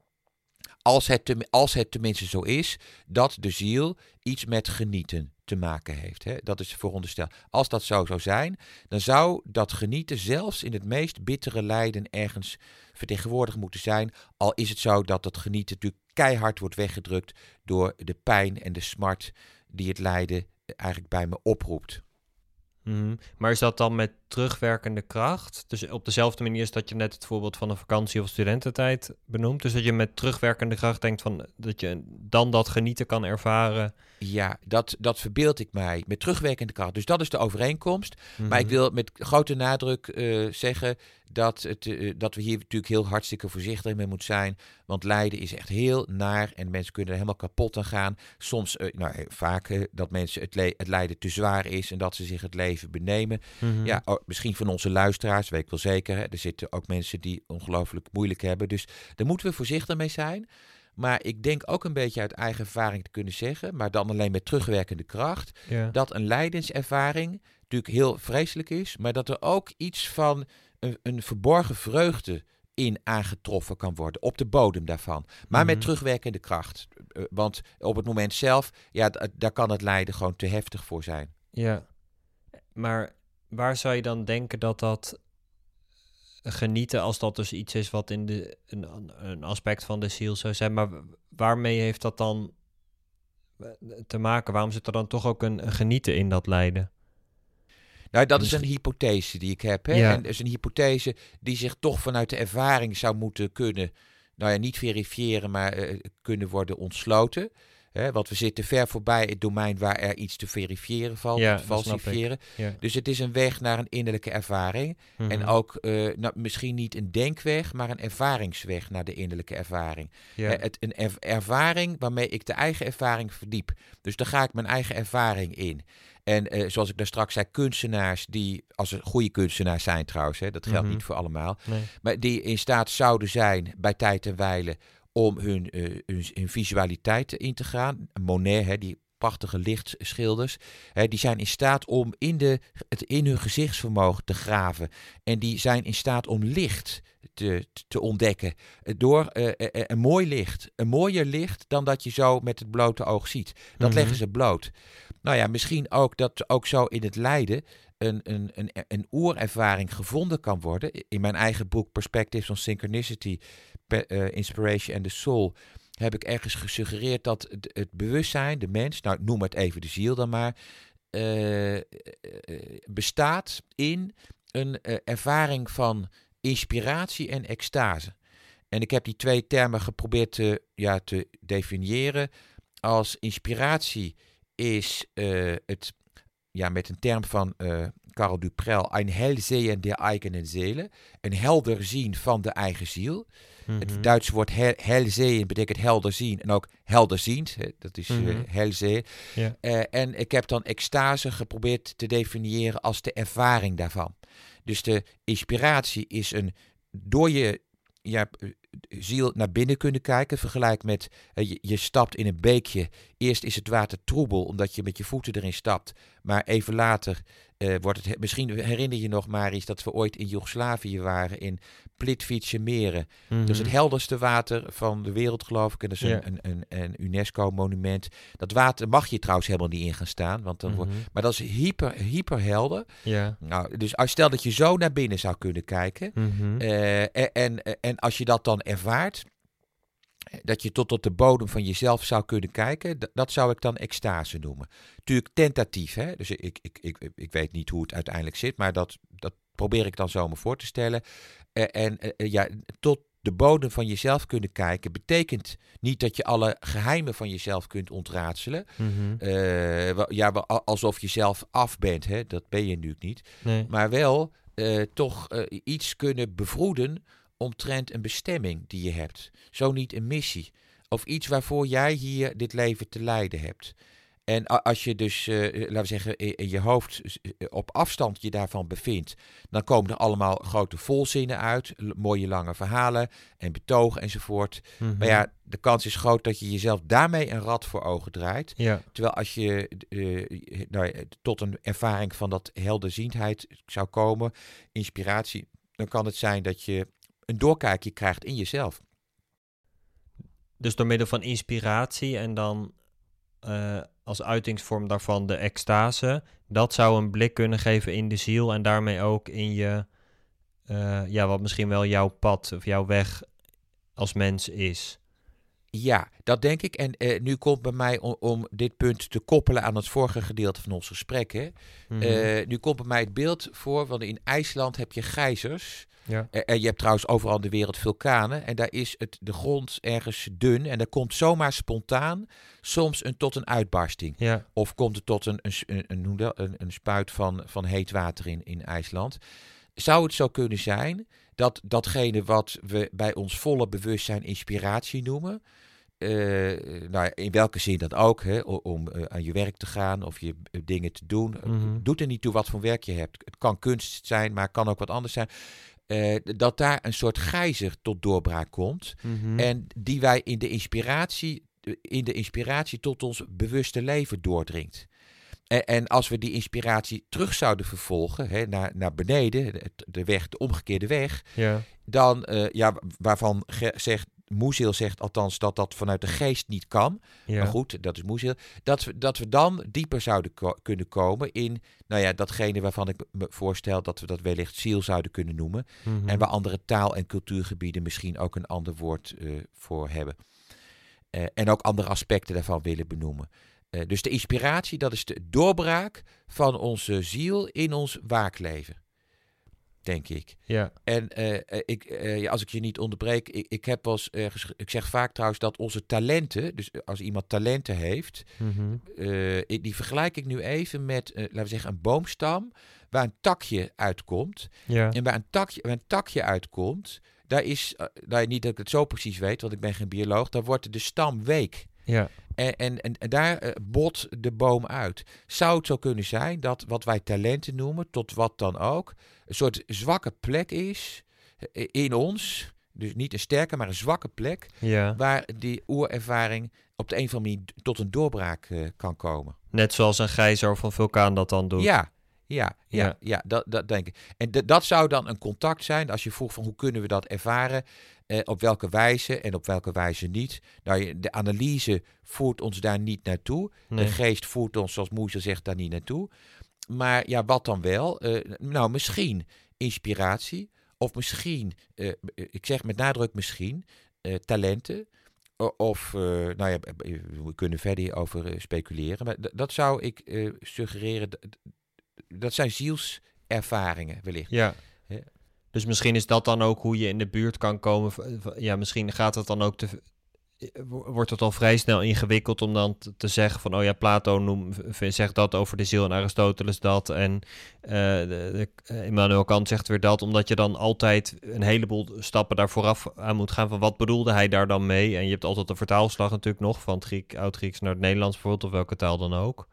Als het, te, als het tenminste zo is dat de ziel iets met genieten te maken heeft. Hè? Dat is verondersteld. Als dat zo zou zijn, dan zou dat genieten zelfs in het meest bittere lijden ergens vertegenwoordigd moeten zijn. Al is het zo dat dat genieten natuurlijk keihard wordt weggedrukt door de pijn en de smart die het lijden eigenlijk bij me oproept. Mm-hmm. Maar is dat dan met terugwerkende kracht? Dus op dezelfde manier is dat je net het voorbeeld van een vakantie of studententijd benoemt. Dus dat je met terugwerkende kracht denkt van dat je dan dat genieten kan ervaren. Ja, dat, dat verbeeld ik mij met terugwerkende kracht. Dus dat is de overeenkomst. Mm-hmm. Maar ik wil met grote nadruk uh, zeggen dat, het, uh, dat we hier natuurlijk heel hartstikke voorzichtig mee moeten zijn. Want lijden is echt heel naar en mensen kunnen er helemaal kapot aan gaan. Soms, uh, nou vaak uh, dat mensen het, le- het lijden te zwaar is en dat ze zich het leven benemen. Mm-hmm. Ja, oh, misschien van onze luisteraars, weet ik wel zeker. Hè, er zitten ook mensen die ongelooflijk moeilijk hebben. Dus daar moeten we voorzichtig mee zijn. Maar ik denk ook een beetje uit eigen ervaring te kunnen zeggen, maar dan alleen met terugwerkende kracht, Ja. dat een lijdenservaring natuurlijk heel vreselijk is, maar dat er ook iets van een, een verborgen vreugde in aangetroffen kan worden, op de bodem daarvan. Maar Mm-hmm. met terugwerkende kracht. Uh, want op het moment zelf, ja, d- daar kan het lijden gewoon te heftig voor zijn. Ja, maar waar zou je dan denken dat dat genieten, als dat dus iets is wat in de een, een aspect van de ziel zou zijn, maar waarmee heeft dat dan te maken? Waarom zit er dan toch ook een, een genieten in dat lijden? Nou, dat is Misschien- een hypothese die ik heb. Hè? Ja. En dat is een hypothese die zich toch vanuit de ervaring zou moeten kunnen, nou ja, niet verifiëren, maar uh, kunnen worden ontsloten. Hè? Want we zitten ver voorbij het domein waar er iets te verifiëren valt, Ja, te dat snap ik. falsifiëren. Ja. Dus het is een weg naar een innerlijke ervaring. Mhm. En ook uh, nou, misschien niet een denkweg, maar een ervaringsweg naar de innerlijke ervaring. Ja. Uh, het, een er- ervaring waarmee ik de eigen ervaring verdiep. Dus daar ga ik mijn eigen ervaring in. En uh, zoals ik daar straks zei, kunstenaars die, als ze goede kunstenaars zijn trouwens, hè, dat geldt Mhm. niet voor allemaal, Nee. maar die in staat zouden zijn bij tijd en wijle om hun, uh, hun, hun visualiteit in te gaan. Monet, hè, die prachtige lichtschilders, hè, die zijn in staat om in, de, het, in hun gezichtsvermogen te graven. En die zijn in staat om licht te, te ontdekken door uh, uh, een mooi licht. Een mooier licht dan dat je zo met het blote oog ziet. Dat Mhm. leggen ze bloot. Nou ja, misschien ook dat ook zo in het lijden een, een, een, een oerervaring gevonden kan worden. In mijn eigen boek Perspectives on Synchronicity, Pe- uh, Inspiration and the Soul, heb ik ergens gesuggereerd dat het, het bewustzijn, de mens, nou noem het even de ziel dan maar, uh, uh, bestaat in een uh, ervaring van inspiratie en extase. En ik heb die twee termen geprobeerd te, ja, te definiëren. Als inspiratie is uh, het, ja, met een term van uh, Karl Duprel, ein Hellsehen der eigenen Seele, een helder zien van de eigen ziel. Mhm. Het Duitse woord hel, hellsehen betekent helder zien en ook helderziend, hè, dat is Mhm. uh, hellsehen. Ja. Uh, en ik heb dan extase geprobeerd te definiëren als de ervaring daarvan. Dus de inspiratie is een door je ja, ziel naar binnen kunnen kijken. Vergelijk met, uh, je, je stapt in een beekje. Eerst is het water troebel, omdat je met je voeten erin stapt. Maar even later uh, wordt het... Misschien herinner je nog, Marius, dat we ooit in Joegoslavië waren, in Plitvice meren. Mhm. Dat is het helderste water van de wereld, geloof ik. En dat is Ja. een, een, een, een UNESCO-monument. Dat water mag je trouwens helemaal niet in gaan staan. Want dan Mhm. wordt, maar dat is hyper, hyper helder. Ja. Nou, dus als stel dat je zo naar binnen zou kunnen kijken. Mhm. Uh, en, en, en als je dat dan ervaart, dat je tot op de bodem van jezelf zou kunnen kijken, d- dat zou ik dan extase noemen. Tuurlijk tentatief, hè? Dus ik, ik, ik, ik weet niet hoe het uiteindelijk zit, maar dat, dat probeer ik dan zo me voor te stellen. Uh, en uh, ja, tot de bodem van jezelf kunnen kijken betekent niet dat je alle geheimen van jezelf kunt ontraadselen. Mhm. Uh, ja, alsof je zelf af bent, hè? Dat ben je natuurlijk niet. Nee. Maar wel uh, toch uh, iets kunnen bevroeden omtrent een bestemming die je hebt. Zo niet een missie. Of iets waarvoor jij hier dit leven te leiden hebt. En als je dus, uh, laten we zeggen, in je hoofd op afstand je daarvan bevindt, dan komen er allemaal grote volzinnen uit, mooie lange verhalen en betogen enzovoort. Mhm. Maar ja, de kans is groot dat je jezelf daarmee een rad voor ogen draait. Ja. Terwijl als je uh, nou, tot een ervaring van dat helderziendheid zou komen, inspiratie, dan kan het zijn dat je een doorkijkje krijgt in jezelf. Dus door middel van inspiratie en dan uh, als uitingsvorm daarvan de extase, dat zou een blik kunnen geven in de ziel en daarmee ook in je, uh, ja, wat misschien wel jouw pad of jouw weg als mens is. Ja, dat denk ik. En uh, nu komt bij mij, om, om dit punt te koppelen aan het vorige gedeelte van ons gesprek, hè. Mm-hmm. Uh, nu komt bij mij het beeld voor, want in IJsland heb je gijzers. Ja. En uh, je hebt trouwens overal in de wereld vulkanen. En daar is het, de grond ergens dun. En daar komt zomaar spontaan soms een, tot een uitbarsting. Ja. Of komt het tot een, een, een, een, een spuit van, van heet water in, in IJsland. Zou het zo kunnen zijn dat datgene wat we bij ons volle bewustzijn inspiratie noemen, Uh, nou, in welke zin dat ook, hè, om uh, aan je werk te gaan of je uh, dingen te doen. Mm-hmm. Doet er niet toe wat voor werk je hebt. Het kan kunst zijn, maar het kan ook wat anders zijn. uh, dat daar een soort gijzer tot doorbraak komt. Mm-hmm. En die wij in de inspiratie, in de inspiratie tot ons bewuste leven doordringt. En, en als we die inspiratie terug zouden vervolgen, hè, naar, naar beneden, de weg, de omgekeerde weg, Ja. dan, uh, ja, waarvan ge- zegt, Moeziel zegt althans dat dat vanuit de geest niet kan. Ja. Maar goed, dat is Moeziel. Dat we, dat we dan dieper zouden ko- kunnen komen in, nou ja, datgene waarvan ik me voorstel dat we dat wellicht ziel zouden kunnen noemen. Mm-hmm. En waar andere taal- en cultuurgebieden misschien ook een ander woord uh, voor hebben. Uh, en ook andere aspecten daarvan willen benoemen. Uh, dus de inspiratie, dat is de doorbraak van onze ziel in ons waakleven. Denk ik. Ja. En uh, ik, uh, als ik je niet onderbreek, ik, ik heb wel eens ergens, ik zeg vaak trouwens dat onze talenten, dus als iemand talenten heeft, Mm-hmm. uh, die vergelijk ik nu even met, uh, laten we zeggen, een boomstam waar een takje uitkomt. Ja. En waar een takje, waar een takje uitkomt, daar is, uh, nou, niet dat ik het zo precies weet, want ik ben geen bioloog, daar wordt de stam week. Ja. En, en, en, en daar uh, bot de boom uit. Zou het zo kunnen zijn dat wat wij talenten noemen, tot wat dan ook, een soort zwakke plek is uh, in ons, dus niet een sterke, maar een zwakke plek, Ja. waar die oerervaring op de een of andere manier tot een doorbraak uh, kan komen. Net zoals een gijzer of een vulkaan dat dan doet. Ja, ja, ja, Ja. ja dat, dat denk ik. En d- dat zou dan een contact zijn, als je vroeg van hoe kunnen we dat ervaren, eh, op welke wijze en op welke wijze niet. Nou, je- de analyse voert ons daar niet naartoe. Nee. De geest voert ons, zoals Moezel zegt, daar niet naartoe. Maar ja, wat dan wel? Eh, nou, misschien inspiratie, of misschien, eh, ik zeg met nadruk misschien, eh, talenten. O- Of, uh, nou ja, we kunnen verder hierover uh, speculeren. Maar d- dat zou ik uh, suggereren. D- d- dat zijn zielservaringen wellicht. Ja. Ja. Dus misschien is dat dan ook hoe je in de buurt kan komen. v- v- Ja, misschien gaat het dan ook te... Wordt het al vrij snel ingewikkeld om dan te, te zeggen van... oh ja, Plato noem, v- zegt dat over de ziel en Aristoteles dat. En uh, de, de, uh, Immanuel Kant zegt weer dat. Omdat je dan altijd een heleboel stappen daar vooraf aan moet gaan... van wat bedoelde hij daar dan mee? En je hebt altijd een vertaalslag natuurlijk nog... van het Griek, Oud-Grieks naar het Nederlands bijvoorbeeld... of welke taal dan ook.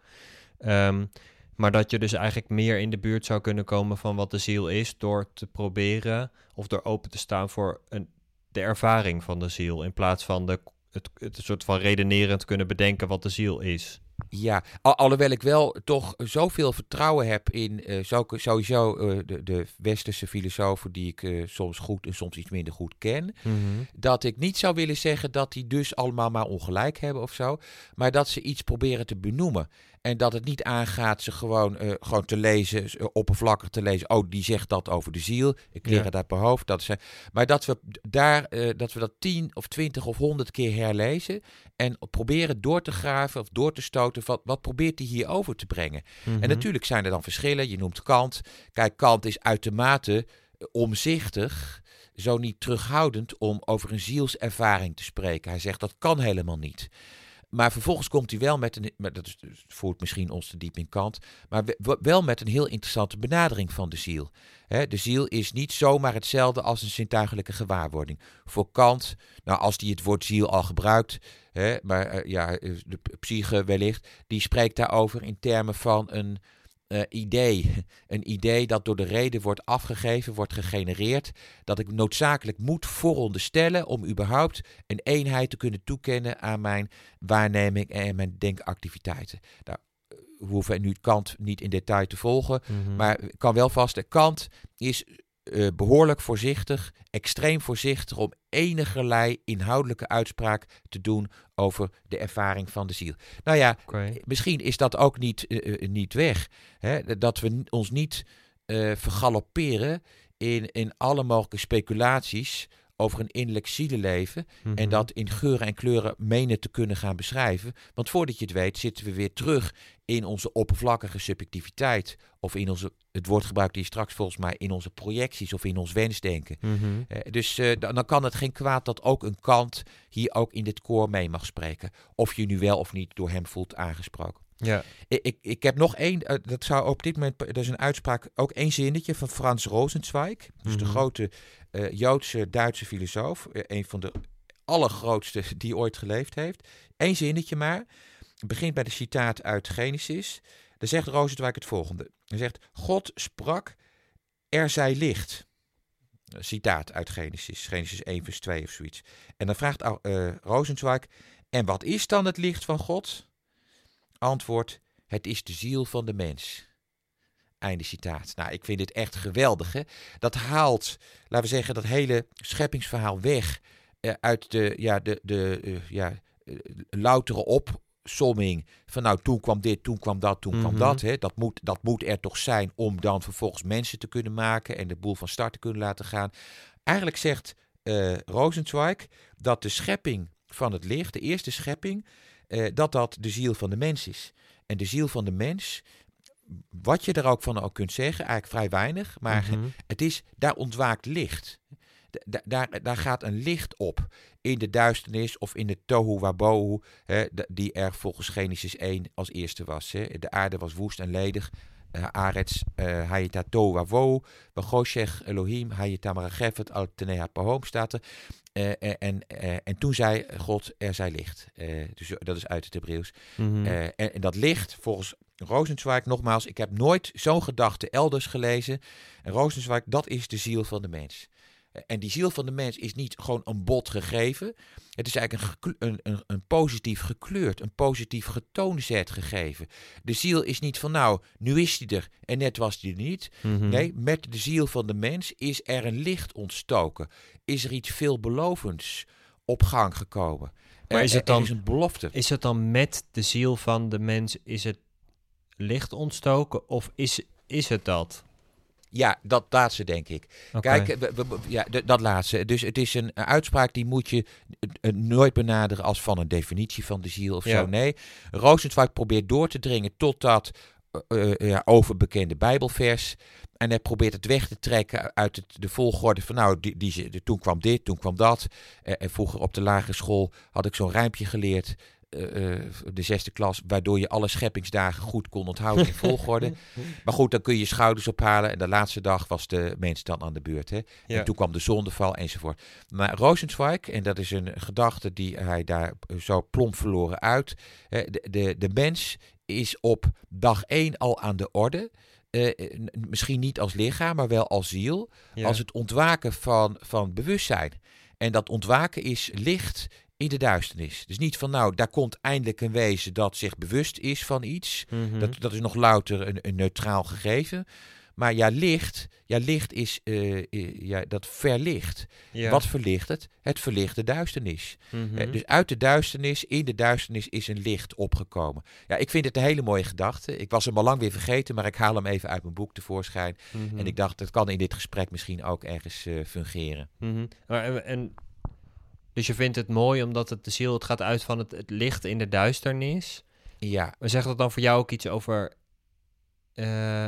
Um, maar dat je dus eigenlijk meer in de buurt zou kunnen komen... van wat de ziel is... door te proberen of door open te staan voor een, de ervaring van de ziel... in plaats van de... Het, het soort van redenerend kunnen bedenken wat de ziel is. Ja, al, alhoewel ik wel toch zoveel vertrouwen heb in uh, zo, sowieso uh, de, de westerse filosofen die ik uh, soms goed en soms iets minder goed ken. Mm-hmm. Dat ik niet zou willen zeggen dat die dus allemaal maar ongelijk hebben of zo. Maar dat ze iets proberen te benoemen. En dat het niet aangaat ze gewoon, uh, gewoon te lezen, uh, oppervlakkig te lezen. Oh, die zegt dat over de ziel. Ik leer Ja. het uit mijn hoofd. Dat is, uh, maar dat we, daar, uh, dat we dat tien of twintig of honderd keer herlezen. En proberen door te graven of door te stoten. Wat, wat probeert hij hier over te brengen? Mm-hmm. En natuurlijk zijn er dan verschillen. Je noemt Kant. Kijk, Kant is uitermate omzichtig, zo niet terughoudend om over een zielservaring te spreken. Hij zegt dat kan helemaal niet. Maar vervolgens komt hij wel met een, maar dat is, voert misschien ons te diep in Kant, maar wel met een heel interessante benadering van de ziel. He, de ziel is niet zomaar hetzelfde als een zintuigelijke gewaarwording. Voor Kant, nou als hij het woord ziel al gebruikt, he, maar uh, ja, de psyche wellicht, die spreekt daarover in termen van een uh, idee. Een idee dat door de reden wordt afgegeven, wordt gegenereerd, dat ik noodzakelijk moet vooronderstellen om überhaupt een eenheid te kunnen toekennen aan mijn waarneming en mijn denkactiviteiten. Nou, we hoeven nu Kant niet in detail te volgen, Mm-hmm. maar ik kan wel vaststellen, Kant is uh, behoorlijk voorzichtig, extreem voorzichtig om enigerlei inhoudelijke uitspraak te doen over de ervaring van de ziel. Nou ja, Okay. misschien is dat ook niet, uh, uh, niet weg. Hè? Dat we ons niet uh, vergalopperen in, in alle mogelijke speculaties over een innerlijk zielenleven Mm-hmm. en dat in geuren en kleuren menen te kunnen gaan beschrijven. Want voordat je het weet zitten we weer terug in onze oppervlakkige subjectiviteit of in onze, het woord gebruikte je straks volgens mij, in onze projecties of in ons wensdenken. Mm-hmm. Uh, dus uh, dan, dan kan het geen kwaad dat ook een Kant hier ook in dit koor mee mag spreken. Of je nu wel of niet door hem voelt aangesproken. Ja. Ik, ik, ik heb nog één, uh, dat zou op dit moment, dat is een uitspraak, ook één zinnetje van Frans Rosenzweig. Dus Mm-hmm. de grote uh, Joodse Duitse filosoof. Uh, een van de allergrootste die ooit geleefd heeft. Eén zinnetje maar. Het begint bij de citaat uit Genesis. Daar zegt Rosenzweig het volgende. Hij zegt, God sprak, er zij licht. citaat uit Genesis, Genesis één vers twee of zoiets. En dan vraagt uh, Rosenzweig, en wat is dan het licht van God? Antwoord, het is de ziel van de mens. Einde citaat. Nou, ik vind dit echt geweldig. Hè? Dat haalt, laten we zeggen, dat hele scheppingsverhaal weg uh, uit de, ja, de, de uh, ja, uh, loutere opsomming van nou, toen kwam dit, toen kwam dat, toen mm-hmm. kwam dat. Hè? Dat, moet, dat moet er toch zijn om dan vervolgens mensen te kunnen maken en de boel van start te kunnen laten gaan. Eigenlijk zegt uh, Rosenzweig dat de schepping van het licht, de eerste schepping, uh, dat dat de ziel van de mens is. En de ziel van de mens, wat je er ook van ook kunt zeggen, eigenlijk vrij weinig, maar mm-hmm. het is, daar ontwaakt licht. Da- daar, daar gaat een licht op in de duisternis of in de tohu wabohu, hè, die er volgens Genesis één als eerste was. Hè. De aarde was woest en ledig. Uh, Arets uh, hayeta tohu wabohu, Wagoshech Elohim hayeta marachefet al teneha pahom staat er. Uh, en, uh, en toen zei God, er zij licht. Uh, dus dat is uit het Hebreeuws. Mm-hmm. Uh, en, en dat licht, volgens Rosenzweig, nogmaals, ik heb nooit zo'n gedachte elders gelezen. En Rosenzweig, dat is de ziel van de mens. Uh, en die ziel van de mens is niet gewoon een bot gegeven. Het is eigenlijk een, een, een, een positief gekleurd, een positief getoonzet gegeven. De ziel is niet van nou, nu is die er en net was die er niet. Mm-hmm. Nee, met de ziel van de mens is er een licht ontstoken. Is er iets veelbelovends op gang gekomen. Maar is het dan, er is een belofte. Is het dan met de ziel van de mens, is het licht ontstoken of is, is het dat? Ja, dat laatste denk ik. Okay. Kijk, we, we, ja, d- dat laatste. Dus het is een, een uitspraak die moet je uh, nooit benaderen als van een definitie van de ziel of ja. zo. Nee, Rosenzweig probeert door te dringen tot dat uh, uh, ja, overbekende Bijbelvers. En hij probeert het weg te trekken uit het, de volgorde van nou, die, die, de, toen kwam dit, toen kwam dat. Uh, en vroeger op de lagere school had ik zo'n rijmpje geleerd. Uh, de zesde klas, waardoor je alle scheppingsdagen goed kon onthouden in volgorde. Maar goed, dan kun je je schouders ophalen en de laatste dag was de mens dan aan de beurt. Hè? Ja. En toen kwam de zondeval enzovoort. Maar Rosenzweig, en dat is een gedachte die hij daar zo plomp verloren uit. Hè, de, de, de mens is op dag één al aan de orde. Uh, misschien niet als lichaam, maar wel als ziel. Ja. Als het ontwaken van, van bewustzijn. En dat ontwaken is licht in de duisternis. Dus niet van nou, daar komt eindelijk een wezen dat zich bewust is van iets. Mm-hmm. Dat, dat is nog louter een, een neutraal gegeven. Maar ja, licht, ja, licht is, uh, uh, ja, dat verlicht. Ja. Wat verlicht het? Het verlicht de duisternis. Mm-hmm. Uh, dus uit de duisternis, in de duisternis is een licht opgekomen. Ja, ik vind het een hele mooie gedachte. Ik was hem al lang weer vergeten, maar ik haal hem even uit mijn boek tevoorschijn. Mm-hmm. En ik dacht, dat kan in dit gesprek misschien ook ergens uh, fungeren. Mm-hmm. Maar, en, en, dus je vindt het mooi omdat het de ziel, het gaat uit van het, het licht in de duisternis. Ja. Maar zegt dat dan voor jou ook iets over... Uh,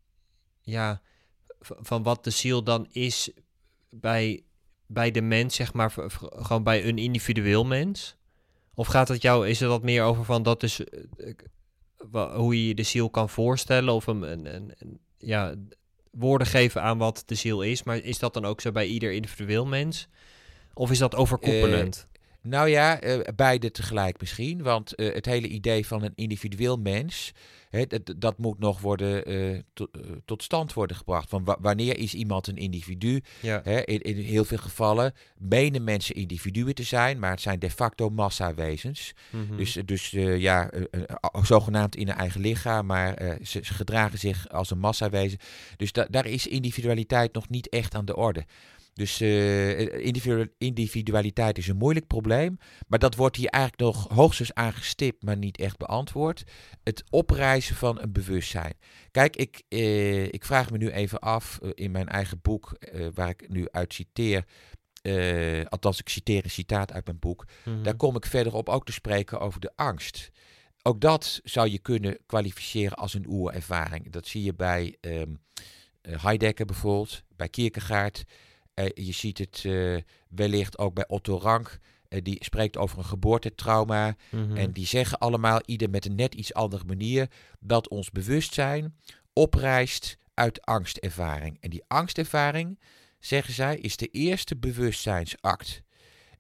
ja, van wat de ziel dan is bij, bij de mens, zeg maar, v- v- gewoon bij een individueel mens? Of gaat het jou, is er dat meer over van dat is uh, w- hoe je je de ziel kan voorstellen of een, een, een, een ja, woorden geven aan wat de ziel is, maar is dat dan ook zo bij ieder individueel mens? Of is dat overkoepelend? Uh, nou ja, uh, beide tegelijk misschien, want uh, het hele idee van een individueel mens, He, dat, dat moet nog worden, uh, to, uh, tot stand worden gebracht. Van wa- wanneer is iemand een individu? Ja. He, in, in heel veel gevallen menen mensen individuen te zijn, maar het zijn de facto massawezens. Mm-hmm. Dus, dus uh, ja, uh, uh, zogenaamd in een eigen lichaam, maar uh, ze, ze gedragen zich als een massawezen. Dus da- daar is individualiteit nog niet echt aan de orde. Dus uh, individualiteit is een moeilijk probleem, maar dat wordt hier eigenlijk nog hoogstens aangestipt, maar niet echt beantwoord. Het oprijzen van een bewustzijn. Kijk, ik, uh, ik vraag me nu even af, uh, in mijn eigen boek, uh, waar ik nu uit citeer, uh, althans ik citeer een citaat uit mijn boek, mm-hmm. daar kom ik verderop ook te spreken over de angst. Ook dat zou je kunnen kwalificeren als een oerervaring. Dat zie je bij um, uh, Heidegger bijvoorbeeld, bij Kierkegaard. Uh, je ziet het uh, wellicht ook bij Otto Rank. Uh, die spreekt over een geboortetrauma. Mm-hmm. En die zeggen allemaal, ieder met een net iets andere manier, dat ons bewustzijn oprijst uit angstervaring. En die angstervaring, zeggen zij, is de eerste bewustzijnsact.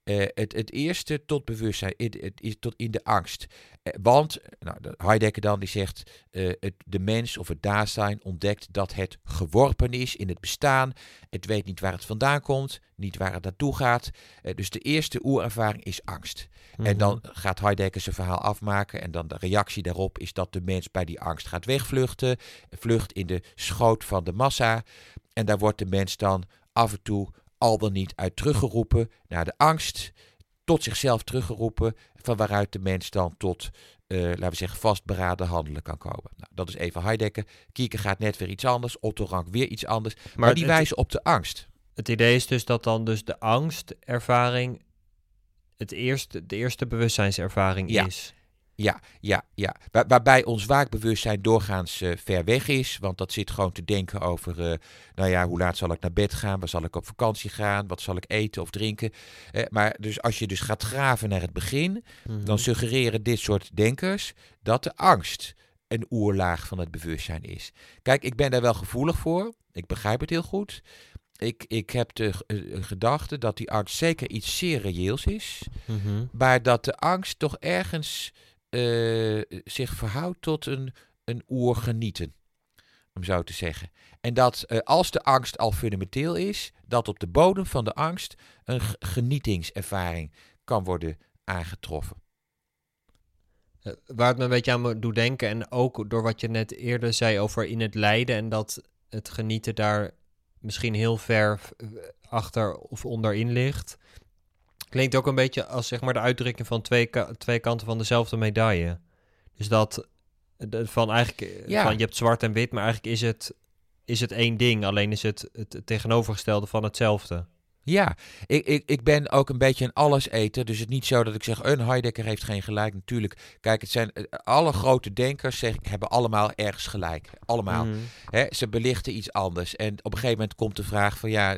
Uh, het, het eerste tot bewustzijn, het, het is tot in de angst. Uh, want, nou, Heidegger dan, die zegt, uh, het, de mens of het Dasein ontdekt dat het geworpen is in het bestaan. Het weet niet waar het vandaan komt, niet waar het naartoe gaat. Uh, dus de eerste oerervaring is angst. Mm-hmm. En dan gaat Heidegger zijn verhaal afmaken en dan de reactie daarop is dat de mens bij die angst gaat wegvluchten. Vlucht in de schoot van de massa. En daar wordt de mens dan af en toe al dan niet uit teruggeroepen naar de angst, tot zichzelf teruggeroepen, van waaruit de mens dan tot, uh, laten we zeggen, vastberaden handelen kan komen. Nou, dat is even Heidegger. Kierkegaard gaat net weer iets anders, Otto Rank weer iets anders, maar, maar die het, wijzen op de angst. Het idee is dus dat dan dus de angstervaring het eerste, de eerste bewustzijnservaring ja. is. Ja, ja, ja. Waar, waarbij ons waakbewustzijn doorgaans uh, ver weg is. Want dat zit gewoon te denken over, uh, nou ja, hoe laat zal ik naar bed gaan? Waar zal ik op vakantie gaan? Wat zal ik eten of drinken? Uh, maar dus als je dus gaat graven naar het begin, mm-hmm. dan suggereren dit soort denkers dat de angst een oerlaag van het bewustzijn is. Kijk, ik ben daar wel gevoelig voor. Ik begrijp het heel goed. Ik, ik heb de uh, gedachte dat die angst zeker iets zeer reëels is. Mm-hmm. Maar dat de angst toch ergens Uh, zich verhoudt tot een, een oergenieten, om zo te zeggen. En dat uh, als de angst al fundamenteel is, dat op de bodem van de angst een g- genietingservaring kan worden aangetroffen. Uh, waar het me een beetje aan doet denken, en ook door wat je net eerder zei over in het lijden en dat het genieten daar misschien heel ver achter of onderin ligt. Klinkt ook een beetje als zeg maar de uitdrukking van twee, ka- twee kanten van dezelfde medaille. Dus dat de, van eigenlijk ja. van je hebt zwart en wit, maar eigenlijk is het, is het één ding. Alleen is het het tegenovergestelde van hetzelfde. Ja, ik, ik, ik ben ook een beetje een alleseter. Dus het is niet zo dat ik zeg, een Heidegger heeft geen gelijk. Natuurlijk, kijk, het zijn alle grote denkers, zeg ik, hebben allemaal ergens gelijk. Allemaal. Mm. Hè, ze belichten iets anders. En op een gegeven moment komt de vraag van, ja,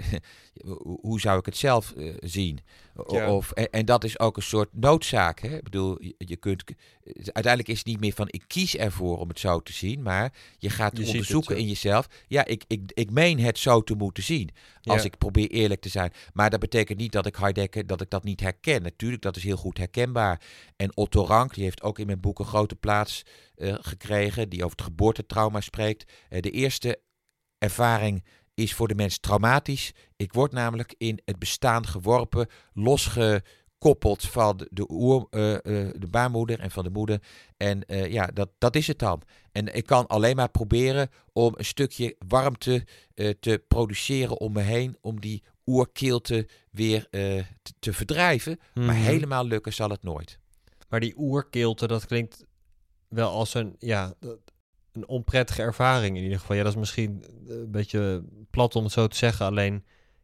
hoe zou ik het zelf uh, zien? Ja. Of, en, en dat is ook een soort noodzaak. Hè? Ik bedoel, je, je kunt, uiteindelijk is het niet meer van, ik kies ervoor om het zo te zien. Maar je gaat je onderzoeken in jezelf. Ja, ik, ik, ik meen het zo te moeten zien. Als ja. ik probeer eerlijk te zijn. Maar dat betekent niet dat ik Heidegger, dat ik dat niet herken. Natuurlijk, dat is heel goed herkenbaar. En Otto Rank, die heeft ook in mijn boek een grote plaats uh, gekregen. Die over het geboortetrauma spreekt. Uh, de eerste ervaring is voor de mens traumatisch. Ik word namelijk in het bestaan geworpen, losgekoppeld van de, de, oer, uh, uh, de baarmoeder en van de moeder. En uh, ja, dat, dat is het dan. En ik kan alleen maar proberen om een stukje warmte uh, te produceren om me heen, om die oerkilte weer uh, te, te verdrijven. Mm-hmm. Maar helemaal lukken zal het nooit. Maar die oerkilte, dat klinkt wel als een, ja, een onprettige ervaring in ieder geval. Ja, dat is misschien een beetje plat om het zo te zeggen. Alleen,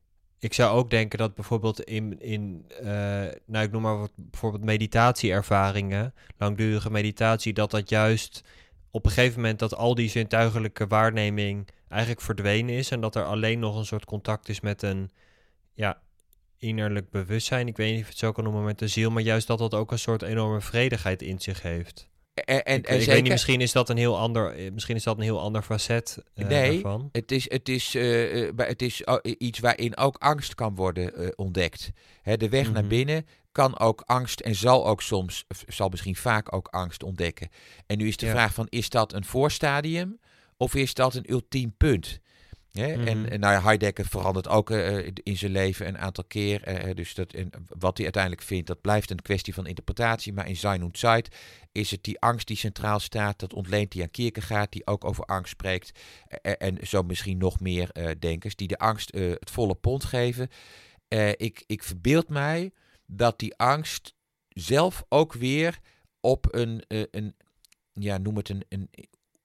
ik zou ook denken dat bijvoorbeeld in, in uh, nou ik noem maar wat, bijvoorbeeld meditatieervaringen, langdurige meditatie, dat dat juist op een gegeven moment dat al die zintuigelijke waarneming eigenlijk verdwenen is en dat er alleen nog een soort contact is met een, ja, innerlijk bewustzijn. Ik weet niet of je het zo kan noemen met de ziel, maar juist dat dat ook een soort enorme vredigheid in zich heeft. En, en, ik, en ik zeker, weet niet, misschien is dat een heel ander, misschien is dat een heel ander facet uh, nee, daarvan. het is, het is, uh, het is uh, iets waarin ook angst kan worden uh, ontdekt. Hè, de weg mm-hmm. naar binnen kan ook angst en zal ook soms, zal misschien vaak ook angst ontdekken. En nu is de ja. vraag van, is dat een voorstadium of is dat een ultiem punt? Ja, mm-hmm. En, en nou ja, Heidegger verandert ook uh, in zijn leven een aantal keer. Uh, dus dat, en wat hij uiteindelijk vindt, dat blijft een kwestie van interpretatie. Maar in Sein und Zeit is het die angst die centraal staat. Dat ontleent hij aan Kierkegaard, die ook over angst spreekt. Uh, en zo misschien nog meer uh, denkers die de angst uh, het volle pond geven. Uh, ik, ik verbeeld mij dat die angst zelf ook weer op een, uh, een ja, noem het een, een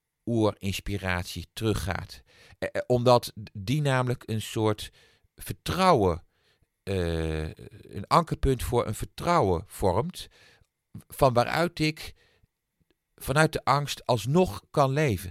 oerinspiratie teruggaat. Eh, omdat die namelijk een soort vertrouwen, uh, een ankerpunt voor een vertrouwen vormt, van waaruit ik vanuit de angst alsnog kan leven.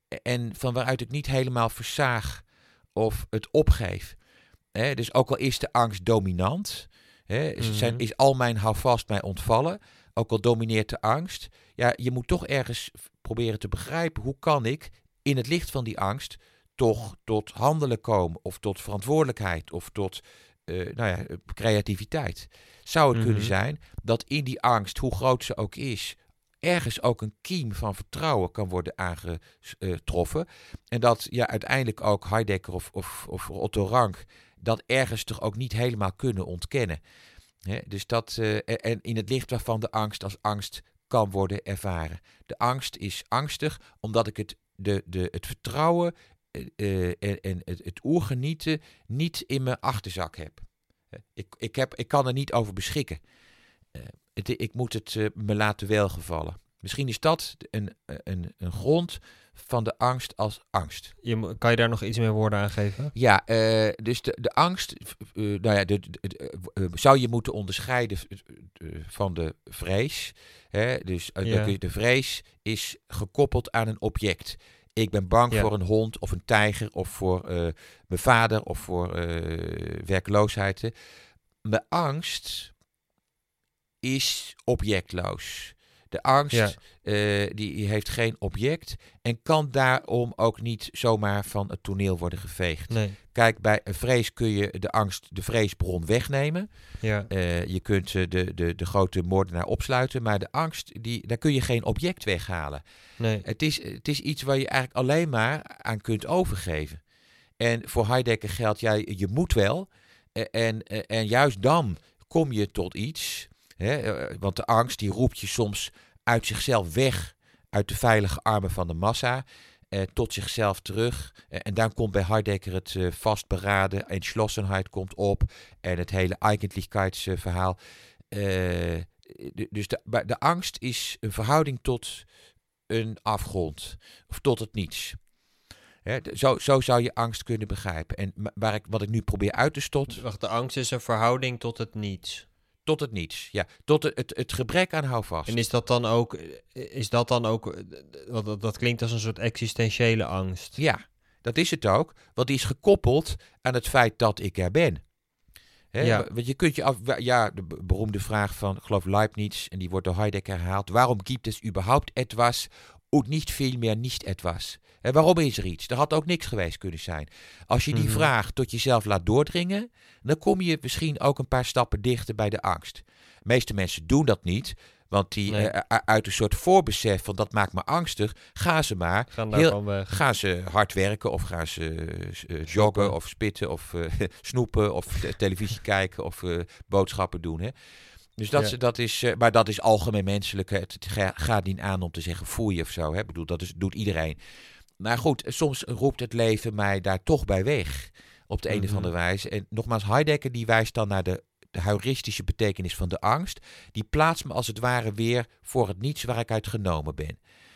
En van waaruit ik niet helemaal versaag of het opgeef. Eh, dus ook al is de angst dominant, eh, mm-hmm. zijn, is al mijn houvast mij ontvallen, ook al domineert de angst, ja, je moet toch ergens proberen te begrijpen, hoe kan ik in het licht van die angst toch tot handelen komen, of tot verantwoordelijkheid, of tot uh, nou ja, creativiteit. Zou het mm-hmm. kunnen zijn dat in die angst, hoe groot ze ook is, ergens ook een kiem van vertrouwen kan worden aangetroffen. En dat ja, uiteindelijk ook Heidegger of, of, of Otto Rank dat ergens toch ook niet helemaal kunnen ontkennen. He, dus dat, uh, en in het licht waarvan de angst als angst kan worden ervaren. De angst is angstig omdat ik het, de, de, het vertrouwen uh, en, en het, het oergenieten niet in mijn achterzak heb. Uh, ik, ik, heb ik kan er niet over beschikken. Uh, het, ik moet het uh, me laten welgevallen. Misschien is dat een, een, een grond van de angst als angst. Je, kan je daar nog iets meer woorden aan geven? Ja, uh, dus de, de angst, uh, nou ja, de, de, de, uh, zou je moeten onderscheiden uh, van de vrees. Hè? Dus uh, ja. de, de vrees is gekoppeld aan een object. Ik ben bang ja. voor een hond of een tijger of voor uh, mijn vader of voor uh, werkloosheid. Mijn angst is objectloos. De angst ja. uh, die heeft geen object en kan daarom ook niet zomaar van het toneel worden geveegd. Nee. Kijk, bij een vrees kun je de angst, de vreesbron wegnemen. Ja. Uh, je kunt uh, de, de, de grote moordenaar opsluiten, maar de angst, die, daar kun je geen object weghalen. Nee. Het is, het is iets waar je eigenlijk alleen maar aan kunt overgeven. En voor Heidegger geldt, ja, je moet wel. Uh, en, uh, en juist dan kom je tot iets. Hè, uh, want de angst die roept je soms uit zichzelf weg, uit de veilige armen van de massa, eh, tot zichzelf terug. Eh, en dan komt bij Heidegger het uh, vastberaden, Entschlossenheit komt op en het hele Eigentlichkeitsverhaal. Uh, de, dus de, de angst is een verhouding tot een afgrond, of tot het niets. Hè, de, zo, zo zou je angst kunnen begrijpen. En waar ik, wat ik nu probeer uit te stotten... Wacht, de angst is een verhouding tot het niets. Tot het niets, ja. Tot het, het, het gebrek aan houvast. En is dat dan ook, is dat dan ook, dat, dat klinkt als een soort existentiële angst. Ja, dat is het ook. Want die is gekoppeld aan het feit dat ik er ben. Hè? Ja. Want je kunt je af, ja, de beroemde vraag van, ik geloof Leibniz, en die wordt door Heidegger herhaald. Waarom gibt es überhaupt etwas und nicht viel mehr nicht etwas? En waarom is er iets? Er had ook niks geweest kunnen zijn. Als je die mm-hmm. vraag tot jezelf laat doordringen, dan kom je misschien ook een paar stappen dichter bij de angst. De meeste mensen doen dat niet, want die nee. uh, uit een soort voorbesef van dat maakt me angstig, gaan ze maar, gaan, heel, weg. gaan ze hard werken of gaan ze uh, joggen of spitten of uh, snoepen of t- televisie kijken of uh, boodschappen doen. Hè? Dus dat, ja. dat is, uh, maar dat is algemeen menselijk. Het gaat niet aan om te zeggen foei of zo. Hè? Ik bedoel, dat is, doet iedereen. Maar goed, soms roept het leven mij daar toch bij weg. Op de mm-hmm. een of andere wijze. En nogmaals, Heidegger die wijst dan naar de, de heuristische betekenis van de angst. Die plaatst me als het ware weer voor het niets waar ik uit genomen ben.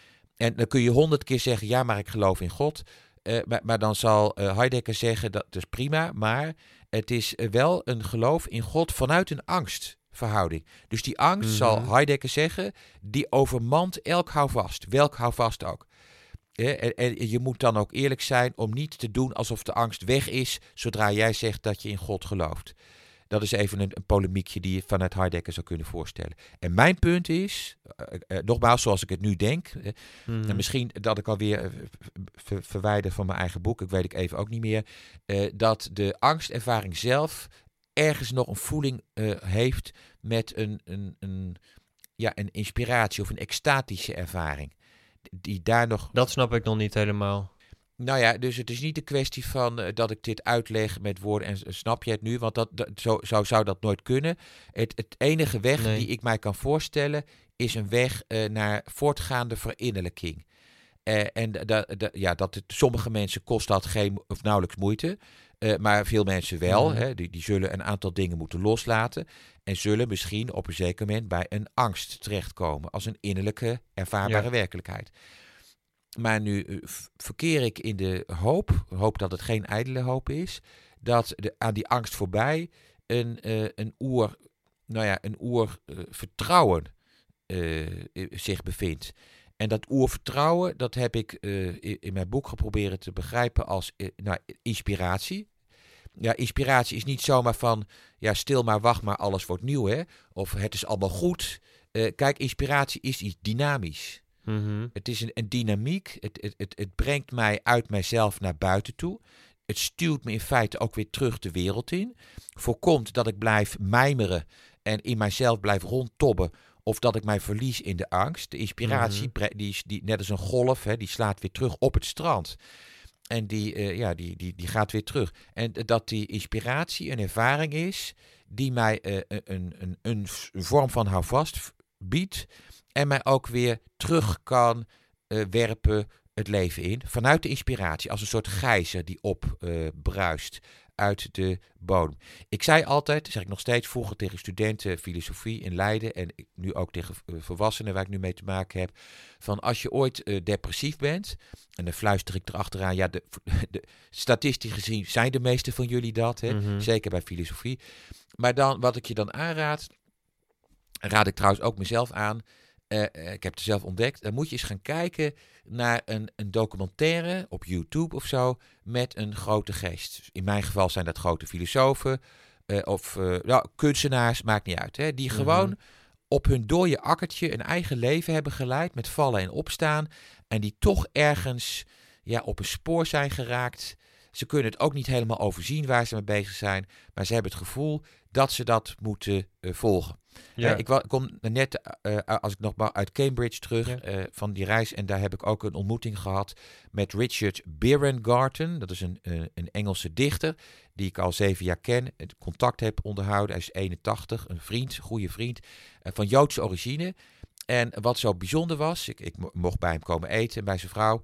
En dan kun je honderd keer zeggen, ja, maar ik geloof in God. Uh, maar, maar dan zal uh, Heidegger zeggen, dat is prima. Maar het is uh, wel een geloof in God vanuit een angstverhouding. Dus die angst, mm-hmm. zal Heidegger zeggen, die overmand elk houvast. Welk houvast ook. En, en je moet dan ook eerlijk zijn om niet te doen alsof de angst weg is zodra jij zegt dat je in God gelooft. Dat is even een, een polemiekje die je vanuit Heidegger zou kunnen voorstellen. En mijn punt is, uh, uh, nogmaals zoals ik het nu denk, uh, mm. en misschien dat ik alweer uh, ver, verwijder van mijn eigen boek, ik weet ik even ook niet meer, uh, dat de angstervaring zelf ergens nog een voeling uh, heeft met een, een, een, ja, een inspiratie of een extatische ervaring. Die daar nog... Dat snap ik nog niet helemaal. Nou ja, dus het is niet de kwestie van uh, dat ik dit uitleg met woorden en uh, snap je het nu? Want dat, dat, zo, zo zou dat nooit kunnen. Het, het enige weg nee. die ik mij kan voorstellen is een weg uh, naar voortgaande verinnerlijking. Uh, en da, da, ja, dat het, sommige mensen kost dat geen of nauwelijks moeite. Uh, maar veel mensen wel. Mm. Hè, die, die zullen een aantal dingen moeten loslaten. En zullen misschien op een zeker moment bij een angst terechtkomen. Als een innerlijke, ervaarbare ja. werkelijkheid. Maar nu uh, verkeer ik in de hoop, hoop dat het geen ijdele hoop is, dat de, aan die angst voorbij een, uh, een oer, nou ja, een oer uh, vertrouwen uh, zich bevindt. En dat oervertrouwen, dat heb ik uh, in, in mijn boek geprobeerd te begrijpen als uh, nou, inspiratie. Ja, inspiratie is niet zomaar van, ja, stil maar, wacht maar, alles wordt nieuw, hè. Of het is allemaal goed. Uh, kijk, inspiratie is iets dynamisch. Mm-hmm. Het is een, een dynamiek. Het, het, het, het brengt mij uit mijzelf naar buiten toe. het stuwt me in feite ook weer terug de wereld in. Voorkomt dat ik blijf mijmeren en in mijzelf blijf rondtobben. Of dat ik mij verlies in de angst. De inspiratie, Mhm. die is die, net als een golf, hè, die slaat weer terug op het strand. En die, uh, ja, die, die, die gaat weer terug. En dat die inspiratie een ervaring is die mij uh, een, een, een, een vorm van houvast biedt. En mij ook weer terug kan uh, werpen het leven in. Vanuit de inspiratie, als een soort gijzer die opbruist uh, uit de bodem. Ik zei altijd, dat zeg ik nog steeds vroeger tegen studenten filosofie in Leiden en nu ook tegen uh, volwassenen waar ik nu mee te maken heb, van als je ooit uh, depressief bent, en dan fluister ik erachteraan, ja, de, de, statistisch gezien zijn de meeste van jullie dat, hè? Mm-hmm. Zeker bij filosofie. Maar dan, wat ik je dan aanraad, raad ik trouwens ook mezelf aan, Uh, uh, ik heb het zelf ontdekt, dan moet je eens gaan kijken naar een, een documentaire op YouTube of zo met een grote geest. In mijn geval zijn dat grote filosofen uh, of uh, nou, kunstenaars, maakt niet uit. Hè, die mm-hmm. gewoon op hun dode akkertje een eigen leven hebben geleid met vallen en opstaan en die toch ergens ja, op een spoor zijn geraakt. Ze kunnen het ook niet helemaal overzien waar ze mee bezig zijn, maar ze hebben het gevoel dat ze dat moeten uh, volgen. Ja. Uh, ik wa- kom net, uh, als ik nog maar uit Cambridge terug, ja. uh, van die reis. En daar heb ik ook een ontmoeting gehad met Richard Bierengarten. Dat is een, uh, een Engelse dichter die ik al zeven jaar ken. Contact heb onderhouden. Hij is eenentachtig, een vriend, een goede vriend. Uh, van Joodse origine. En wat zo bijzonder was, ik, ik mocht bij hem komen eten, bij zijn vrouw.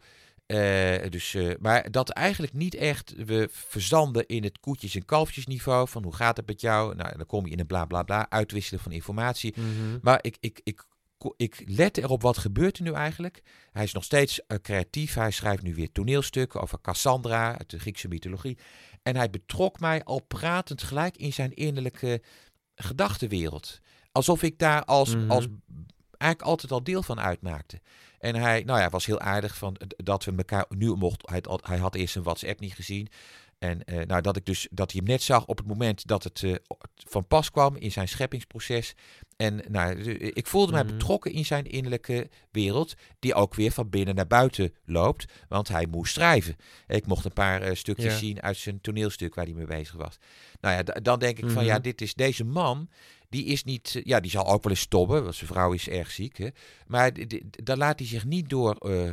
Uh, dus, uh, maar dat eigenlijk niet echt we verzanden in het koetjes- en kalfjesniveau van hoe gaat het met jou? Nou, dan kom je in een bla bla bla, uitwisselen van informatie. Mm-hmm. Maar ik, ik, ik, ik let erop wat gebeurt er nu eigenlijk. Hij is nog steeds uh, creatief. Hij schrijft nu weer toneelstukken over Cassandra uit de Griekse mythologie. En hij betrok mij al pratend gelijk in zijn innerlijke gedachtenwereld. Alsof ik daar als, mm-hmm. als eigenlijk altijd al deel van uitmaakte. En hij, nou ja, was heel aardig van dat we elkaar nu mochten. Hij, hij had eerst een WhatsApp niet gezien. En uh, nou, dat ik dus dat hij hem net zag op het moment dat het uh, van pas kwam in zijn scheppingsproces. En nou, ik voelde mij mm-hmm. betrokken in zijn innerlijke wereld, die ook weer van binnen naar buiten loopt, want hij moest schrijven. Ik mocht een paar uh, stukjes yeah. zien uit zijn toneelstuk waar hij mee bezig was. Nou ja, d- dan denk ik mm-hmm. van ja, dit is deze man. Die is niet, ja, die zal ook wel eens stobben, want zijn vrouw is erg ziek. Hè? Maar d- d- dan laat hij zich niet door uh,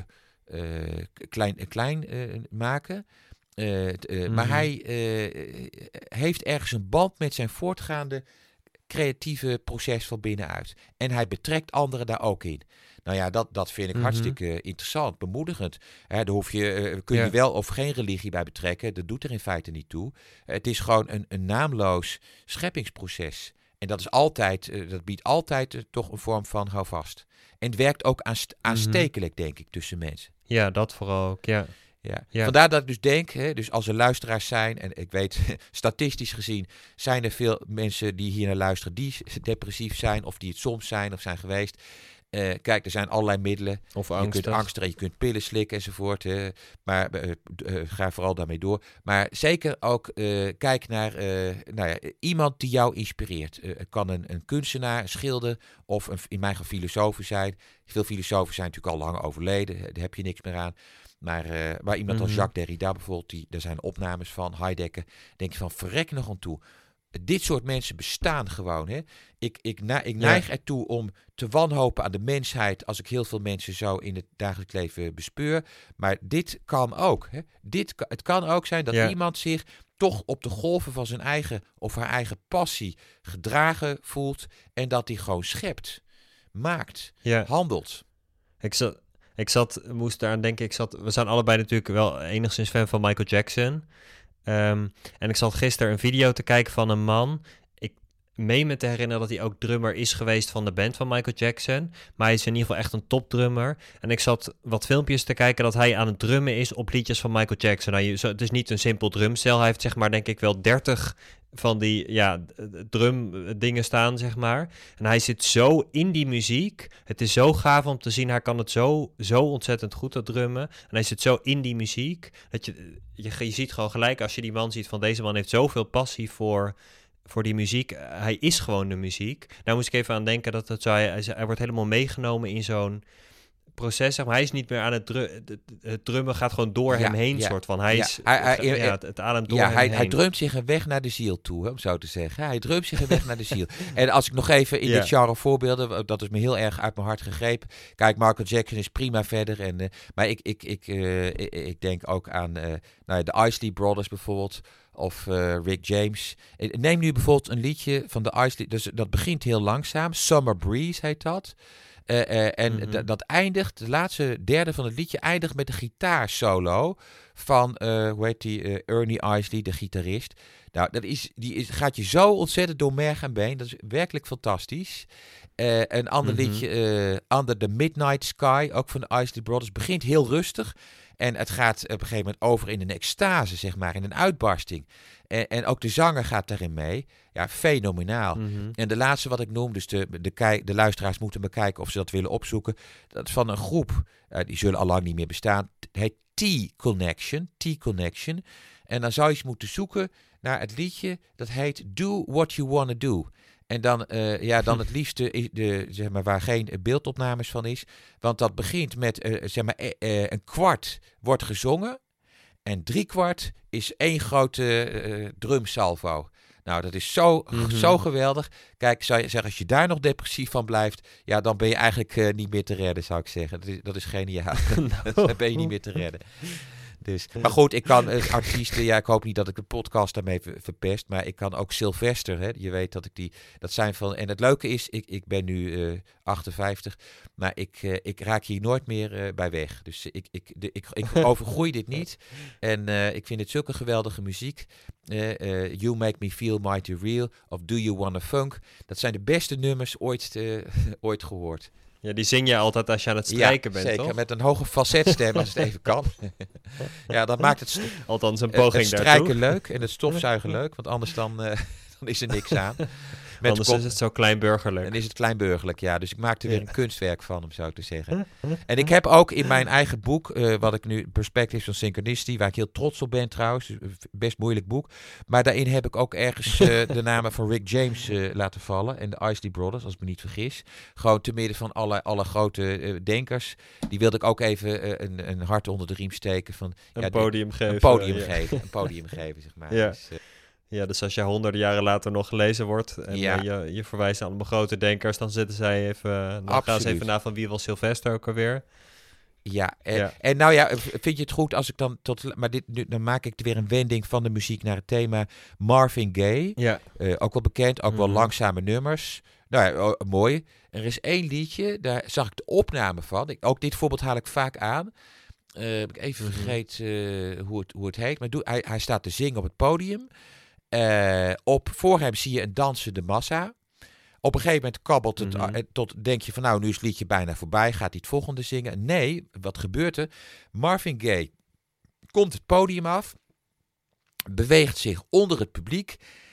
uh, klein, klein uh, maken. Uh, uh, mm-hmm. Maar hij uh, heeft ergens een band met zijn voortgaande creatieve proces van binnenuit. En hij betrekt anderen daar ook in. Nou ja, dat, dat vind ik mm-hmm. hartstikke interessant, bemoedigend. Hè, daar hoef je, uh, kun je ja. wel of geen religie bij betrekken. Dat doet er in feite niet toe. Uh, het is gewoon een, een naamloos scheppingsproces. En dat is altijd, uh, dat biedt altijd uh, toch een vorm van houvast. En het werkt ook aanst- aanstekelijk, mm-hmm. denk ik, tussen mensen. Ja, dat vooral ook, ja. Ja. Ja. Vandaar dat ik dus denk, hè, dus als er luisteraars zijn, en ik weet, statistisch gezien zijn er veel mensen die hier naar luisteren die depressief zijn, of die het soms zijn of zijn geweest. Uh, kijk, er zijn allerlei middelen. Of angstig. Je kunt angsten, je kunt pillen slikken enzovoort. Uh, maar uh, uh, ga vooral daarmee door. Maar zeker ook uh, kijk naar uh, nou ja, iemand die jou inspireert. Uh, het kan een, een kunstenaar, een schilder of een, in mijn geval filosofen zijn. Veel filosofen zijn natuurlijk al lang overleden. Daar heb je niks meer aan. Maar, uh, maar iemand mm-hmm. als Jacques Derrida bijvoorbeeld, die, daar zijn opnames van, Heidegger, denk je van verrek nog aan toe. Dit soort mensen bestaan gewoon. Hè? Ik, ik, na, ik neig ja. ertoe om te wanhopen aan de mensheid als ik heel veel mensen zo in het dagelijks leven bespeur. Maar dit kan ook. Hè? Dit, het kan ook zijn dat ja. iemand zich toch op de golven van zijn eigen of haar eigen passie gedragen voelt en dat hij gewoon schept, maakt, ja. handelt. Ik zat, ik zat, moest daar aan denken, ik zat, we zijn allebei natuurlijk wel enigszins fan van Michael Jackson. Um, en ik zat gisteren een video te kijken van een man. Ik meen me te herinneren dat hij ook drummer is geweest van de band van Michael Jackson. Maar hij is in ieder geval echt een topdrummer. En ik zat wat filmpjes te kijken dat hij aan het drummen is op liedjes van Michael Jackson. Nou, je, zo, het is niet een simpel drumstel. Hij heeft zeg maar denk ik wel dertig van die ja, drum dingen staan, zeg maar. En hij zit zo in die muziek. Het is zo gaaf om te zien. Hij kan het zo, zo ontzettend goed, dat drummen. En hij zit zo in die muziek. Dat je, je, je ziet gewoon gelijk als je die man ziet van deze man heeft zoveel passie voor, voor die muziek. Hij is gewoon de muziek. Nou moest ik even aan denken dat het zo, hij, hij wordt helemaal meegenomen in zo'n proces, zeg maar, hij is niet meer aan het dru- het drummen gaat gewoon door ja, hem heen, ja, soort van. Hij ja, is, hij, hij, ja, het, het ademt door ja, hem hij, heen. hij drumt zich een weg naar de ziel toe, hè, om zo te zeggen. Hij drumt zich een weg naar de ziel. En als ik nog even in ja. dit genre voorbeelden, dat is me heel erg uit mijn hart gegrepen. Kijk, Michael Jackson is prima verder. En, uh, maar ik, ik, ik, uh, ik, ik denk ook aan uh, nou, de Isley Brothers bijvoorbeeld. Of uh, Rick James. Neem nu bijvoorbeeld een liedje van de Isley. Dus dat begint heel langzaam. Summer Breeze heet dat. Uh, uh, en mm-hmm. d- dat eindigt, de laatste derde van het liedje eindigt met een gitaarsolo van, uh, hoe heet die, uh, Ernie Isley, de gitarist. Nou, dat is, die is, gaat je zo ontzettend door merg en been. Dat is werkelijk fantastisch. Uh, een ander mm-hmm. liedje, uh, Under the Midnight Sky, ook van de Isley Brothers, begint heel rustig. En het gaat op een gegeven moment over in een extase, zeg maar, in een uitbarsting. En, en ook de zanger gaat daarin mee. Ja, fenomenaal. Mm-hmm. En de laatste wat ik noem, dus de, de, de, de luisteraars moeten me kijken of ze dat willen opzoeken. Dat is van een groep, uh, die zullen al lang niet meer bestaan. Het heet T-Connection, T-Connection. En dan zou je eens moeten zoeken naar het liedje dat heet Do What You Wanna Do. En dan, uh, ja, dan het liefste, de, zeg maar, waar geen beeldopnames van is. Want dat begint met, uh, zeg maar, uh, uh, een kwart wordt gezongen. En drie kwart is één grote uh, drumsalvo. Nou, dat is zo, mm-hmm. zo geweldig. Kijk, zou je zeggen, als je daar nog depressief van blijft, ja, dan ben je eigenlijk uh, niet meer te redden, zou ik zeggen. Dat is, dat is geniaal. No. Dan ben je niet meer te redden. Dus, maar goed, ik kan uh, artiesten, ja, ik hoop niet dat ik de podcast daarmee ver, verpest, maar ik kan ook Sylvester, hè, je weet dat ik die, dat zijn van, en het leuke is, ik, ik ben nu uh, achtenvijftig, maar ik, uh, ik raak hier nooit meer uh, bij weg. Dus ik, ik, de, ik, ik overgroei dit niet en uh, ik vind het zulke geweldige muziek. Uh, uh, You Make Me Feel Mighty Real of Do You Wanna Funk, dat zijn de beste nummers ooit, uh, ooit gehoord. Ja, die zing je altijd als je aan het strijken ja, bent, zeker, toch? Met een hoge falsetstem als het even kan. Ja, dat maakt het, st- Althans een poging het strijken daartoe. leuk en het stofzuigen leuk, want anders dan, uh, dan is er niks aan. Met anders kop, is het zo kleinburgerlijk. Dan is het kleinburgerlijk, ja. Dus ik maak er weer ja. een kunstwerk van, om zo te zeggen. En ik heb ook in mijn eigen boek, uh, wat ik nu, Perspectives on Synchronicity, waar ik heel trots op ben trouwens, best moeilijk boek. Maar daarin heb ik ook ergens uh, de namen van Rick James uh, laten vallen en de Isley Brothers, als ik me niet vergis. Gewoon te midden van alle, alle grote uh, denkers. Die wilde ik ook even uh, een, een hart onder de riem steken. Van, een ja, podium die, geven. Een podium ja. geven, een podium geven, zeg maar. Ja. Dus, uh, Ja, dus als jij honderden jaren later nog gelezen wordt en ja. uh, je, je verwijst aan allemaal grote denkers, dan zitten zij even, dan Absoluut. gaan ze even na van wie was Sylvester ook alweer. Ja, en, ja. en nou ja, vind je het goed als ik dan tot, maar dit, nu, dan maak ik weer een wending van de muziek naar het thema Marvin Gaye. Ja. Uh, ook wel bekend, ook mm-hmm. wel langzame nummers. Nou ja, oh, mooi. Er is één liedje, daar zag ik de opname van. Ik, ook dit voorbeeld haal ik vaak aan. Uh, heb ik even mm-hmm. vergeten uh, hoe, het, hoe het heet. Maar doe, hij, hij staat te zingen op het podium. Uh, op, voor hem zie je een dansende massa. Op een gegeven moment kabbelt het mm-hmm. uh, tot, denk je van nou, nu is het liedje bijna voorbij, gaat hij het volgende zingen? Nee, wat gebeurt er? Marvin Gaye komt het podium af, beweegt zich onder het publiek,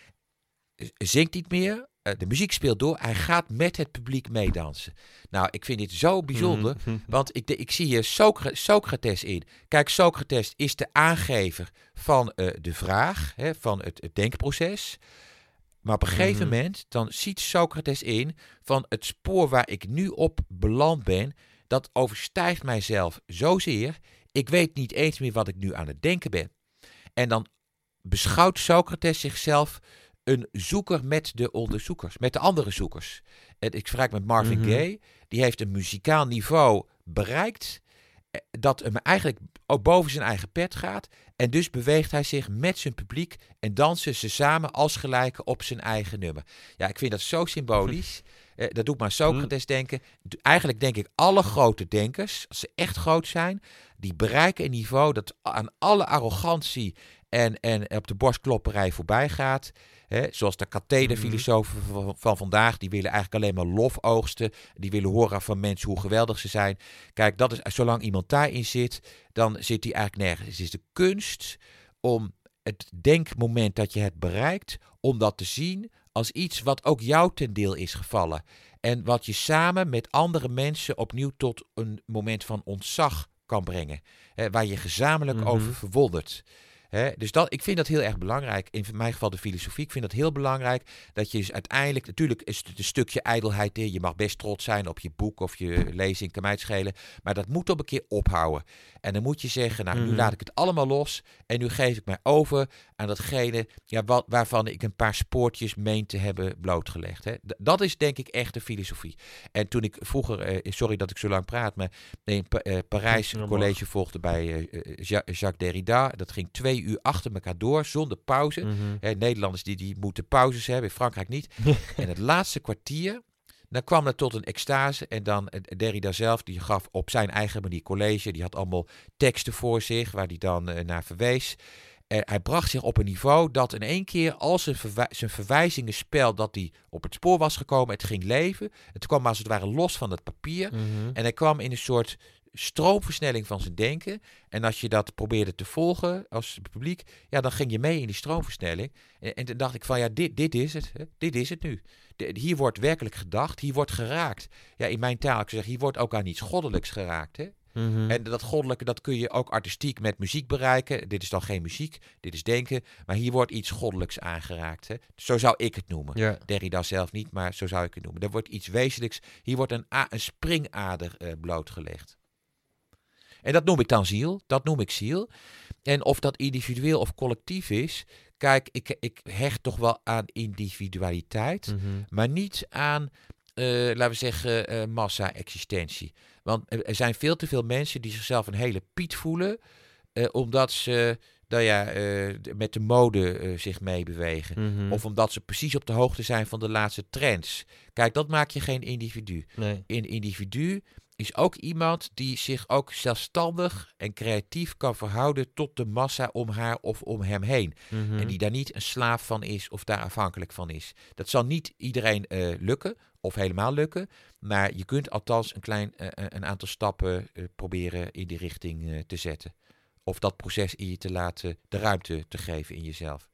zingt niet meer, uh, de muziek speelt door, hij gaat met het publiek meedansen. Nou, ik vind dit zo bijzonder, mm-hmm. want ik, de, ik zie hier Socrates, Socrates in. Kijk, Socrates is de aangever van uh, de vraag, hè, van het, het denkproces. Maar op een gegeven mm-hmm. moment, dan ziet Socrates in van het spoor waar ik nu op beland ben, dat overstijgt mijzelf zozeer, ik weet niet eens meer wat ik nu aan het denken ben. En dan beschouwt Socrates zichzelf een zoeker met de onderzoekers, met de andere zoekers. En ik vergelijk met Marvin mm-hmm. Gaye, die heeft een muzikaal niveau bereikt dat hem eigenlijk ook boven zijn eigen pet gaat. En dus beweegt hij zich met zijn publiek en dansen ze samen als gelijken op zijn eigen nummer. Ja, ik vind dat zo symbolisch. Hm. Uh, dat doet me aan Socrates hm. denken. Eigenlijk denk ik alle grote denkers, als ze echt groot zijn, die bereiken een niveau dat aan alle arrogantie en, en op de borstklopperij voorbij gaat. He, zoals de kathederfilosofen mm-hmm. van, van vandaag, die willen eigenlijk alleen maar lof oogsten. Die willen horen van mensen hoe geweldig ze zijn. Kijk, dat is, zolang iemand daarin zit, dan zit hij eigenlijk nergens. Het is de kunst om het denkmoment dat je hebt bereikt, om dat te zien als iets wat ook jou ten deel is gevallen. En wat je samen met andere mensen opnieuw tot een moment van ontzag kan brengen. He, waar je gezamenlijk mm-hmm. over verwondert. Hè? Dus dat, ik vind dat heel erg belangrijk. In mijn geval de filosofie. Ik vind dat heel belangrijk dat je dus uiteindelijk... Natuurlijk is het een stukje ijdelheid in. Je mag best trots zijn op je boek of je lezing, kan mij het schelen. Maar dat moet op een keer ophouden. En dan moet je zeggen, nou, Mhm. nu laat ik het allemaal los. En nu geef ik mij over aan datgene ja, wat, waarvan ik een paar spoortjes meen te hebben blootgelegd. Hè? D- dat is denk ik echt de filosofie. En toen ik vroeger, eh, sorry dat ik zo lang praat, maar in Pa- eh, Parijs Ja, een college volgde bij eh, eh, Ja- Jacques Derrida. Dat ging twee uur achter elkaar door, zonder pauze. Mhm. Hè, Nederlanders die, die moeten pauzes hebben, in Frankrijk niet. En het laatste kwartier, dan kwam het tot een extase. En dan eh, Derrida zelf, die gaf op zijn eigen manier college. Die had allemaal teksten voor zich, waar hij dan eh, naar verwees. En hij bracht zich op een niveau dat in één keer al zijn, verwij- zijn verwijzingenspel, dat hij op het spoor was gekomen, het ging leven. Het kwam als het ware los van het papier. Mhm. En hij kwam in een soort stroomversnelling van zijn denken. En als je dat probeerde te volgen als publiek, ja, dan ging je mee in die stroomversnelling. En, en toen dacht ik van, ja, dit, dit is het. Hè? Dit is het nu. De- hier wordt werkelijk gedacht, hier wordt geraakt. Ja, in mijn taal, ik zeg, hier wordt ook aan iets goddelijks geraakt, hè. Mhm. En dat goddelijke, dat kun je ook artistiek met muziek bereiken. Dit is dan geen muziek, dit is denken. Maar hier wordt iets goddelijks aangeraakt. Hè? Zo zou ik het noemen. Ja. Derrida zelf niet, maar zo zou ik het noemen. Er wordt iets wezenlijks. Hier wordt een, a- een springader eh, blootgelegd. En dat noem ik dan ziel. Dat noem ik ziel. En of dat individueel of collectief is. Kijk, ik, ik hecht toch wel aan individualiteit. Mhm. Maar niet aan, eh, laten we zeggen, eh, massa-existentie. Want er er zijn veel te veel mensen die zichzelf een hele piet voelen. eh, omdat ze nou ja, eh, d- met de mode eh, zich meebewegen. Mhm. Of omdat ze precies op de hoogte zijn van de laatste trends. Kijk, dat maak je geen individu. Nee. Een individu is ook iemand die zich ook zelfstandig en creatief kan verhouden tot de massa om haar of om hem heen. Mhm. En die daar niet een slaaf van is of daar afhankelijk van is. Dat zal niet iedereen eh, lukken of helemaal lukken. Maar je kunt althans een, klein, eh, een aantal stappen eh, proberen in die richting eh, te zetten. Of dat proces in je te laten, de ruimte te geven in jezelf.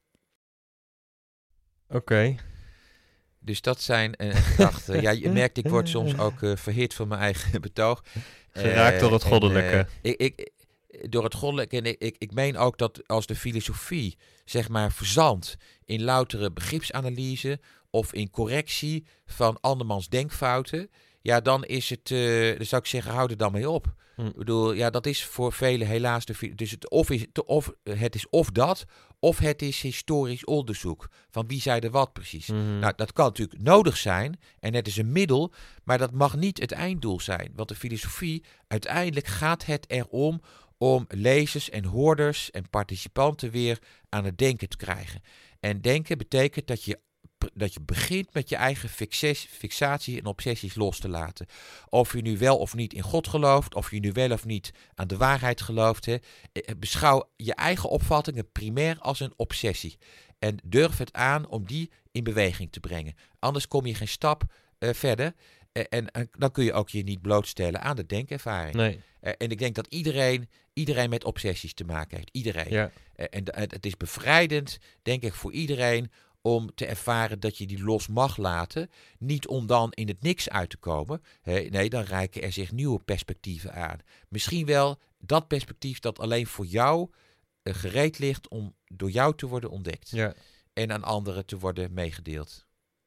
Oké. Dus dat zijn eh, gedachten. Ja, je merkt, ik word soms ook eh, verhit van mijn eigen betoog. Geraakt Eh, door het en, goddelijke. eh, ik, ik, door het goddelijke. En ik, ik, ik meen ook dat als de filosofie, zeg maar, verzandt in loutere begripsanalyse of in correctie van andermans denkfouten, ja, dan is het, eh, dan zou ik zeggen, hou er dan mee op. Hm. Ik bedoel, ja, dat is voor velen helaas de fi- dus het of is het of het is of dat, of het is historisch onderzoek van wie zei er wat precies. Mhm. Nou, dat kan natuurlijk nodig zijn en het is een middel, maar dat mag niet het einddoel zijn. Want de filosofie, uiteindelijk gaat het erom om lezers en hoorders en participanten weer aan het denken te krijgen. En denken betekent dat je, dat je begint met je eigen fixes- fixatie en obsessies los te laten. Of je nu wel of niet in God gelooft, of je nu wel of niet aan de waarheid gelooft. Hè. Eh, Beschouw je eigen opvattingen primair als een obsessie. En durf het aan om die in beweging te brengen. Anders kom je geen stap eh, verder. Eh, en, en dan kun je ook je niet blootstellen aan de denkervaring. Nee. Eh, en ik denk dat iedereen, iedereen met obsessies te maken heeft. Iedereen. Ja. Eh, en d- het het is bevrijdend, denk ik, voor iedereen om te ervaren dat je die los mag laten. Niet om dan in het niks uit te komen. Hè, nee, dan reiken er zich nieuwe perspectieven aan. Misschien wel dat perspectief dat alleen voor jou eh, gereed ligt om door jou te worden ontdekt. Ja. En aan anderen te worden meegedeeld.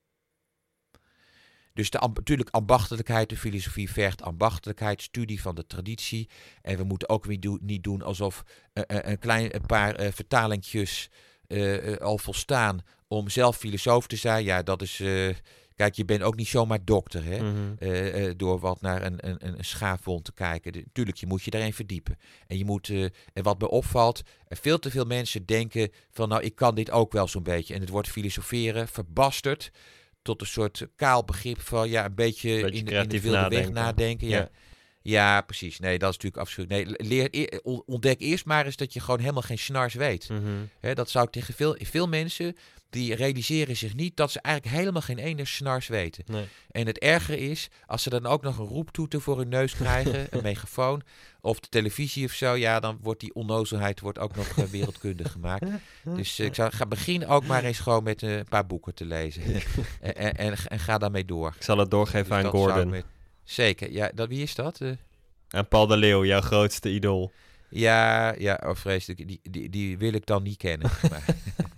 Dus de, amb- natuurlijk ambachtelijkheid, de filosofie vergt ambachtelijkheid, studie van de traditie. En we moeten ook weer do- niet doen alsof eh, eh, een klein een paar eh, vertalingjes eh, eh, al volstaan om zelf filosoof te zijn. Ja, dat is... eh, kijk, je bent ook niet zomaar dokter, hè? Mhm. Eh, eh, door wat naar een, een, een schaafwond te kijken. De- tuurlijk, je moet je daarin verdiepen. En je moet, eh, en wat me opvalt, eh, veel te veel mensen denken van, nou, ik kan dit ook wel zo'n beetje. En het wordt filosoferen, verbasterd, tot een soort kaal begrip van, ja, een beetje, Beetje in, de- in de creatief wilde weg nadenken. nadenken. Ja. Ja. Ja. precies. Nee, dat is natuurlijk afschuwelijk. Nee, leer, e- on- ontdek eerst maar eens dat je gewoon helemaal geen snars weet. Mhm. Hè, dat zou ik tegen veel, veel mensen, die realiseren zich niet dat ze eigenlijk helemaal geen ene snars weten. Nee. En het ergere is, als ze dan ook nog een roeptoeter voor hun neus krijgen, een megafoon, of de televisie of zo, ja, dan wordt die onnozelheid wordt ook nog eh, wereldkundig gemaakt. Dus eh, ik zou ga beginnen ook maar eens gewoon met eh, een paar boeken te lezen. en, en, en, en ga daarmee door. Ik zal het doorgeven Dus aan dat zou Gordon. ik met- Zeker. Ja, dat, wie is dat? Eh, Aan Paul de Leeuw, jouw grootste idool. Ja, ja, oh, vreselijk. Die, die, die wil ik dan niet kennen. Maar...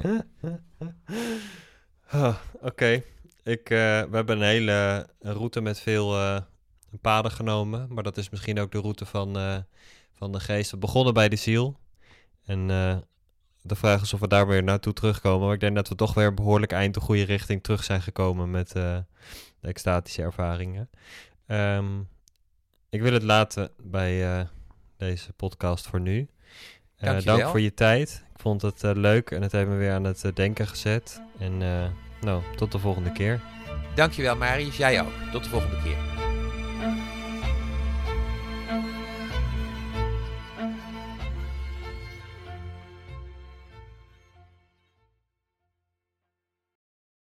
oh, Oké, okay. Ik, uh, we hebben een hele route met veel uh, paden genomen. Maar dat is misschien ook de route van, uh, van de geest. We begonnen bij de ziel. En uh, de vraag is of we daar weer naartoe terugkomen. Maar ik denk dat we toch weer een behoorlijk eind de goede richting terug zijn gekomen met uh, de extatische ervaringen. Um, ik wil het laten bij uh, deze podcast voor nu. Uh, dank voor je tijd. Ik vond het uh, leuk en het heeft me weer aan het uh, denken gezet. En uh, nou, tot de volgende keer. Dankjewel, Marius. Jij ook. Tot de volgende keer.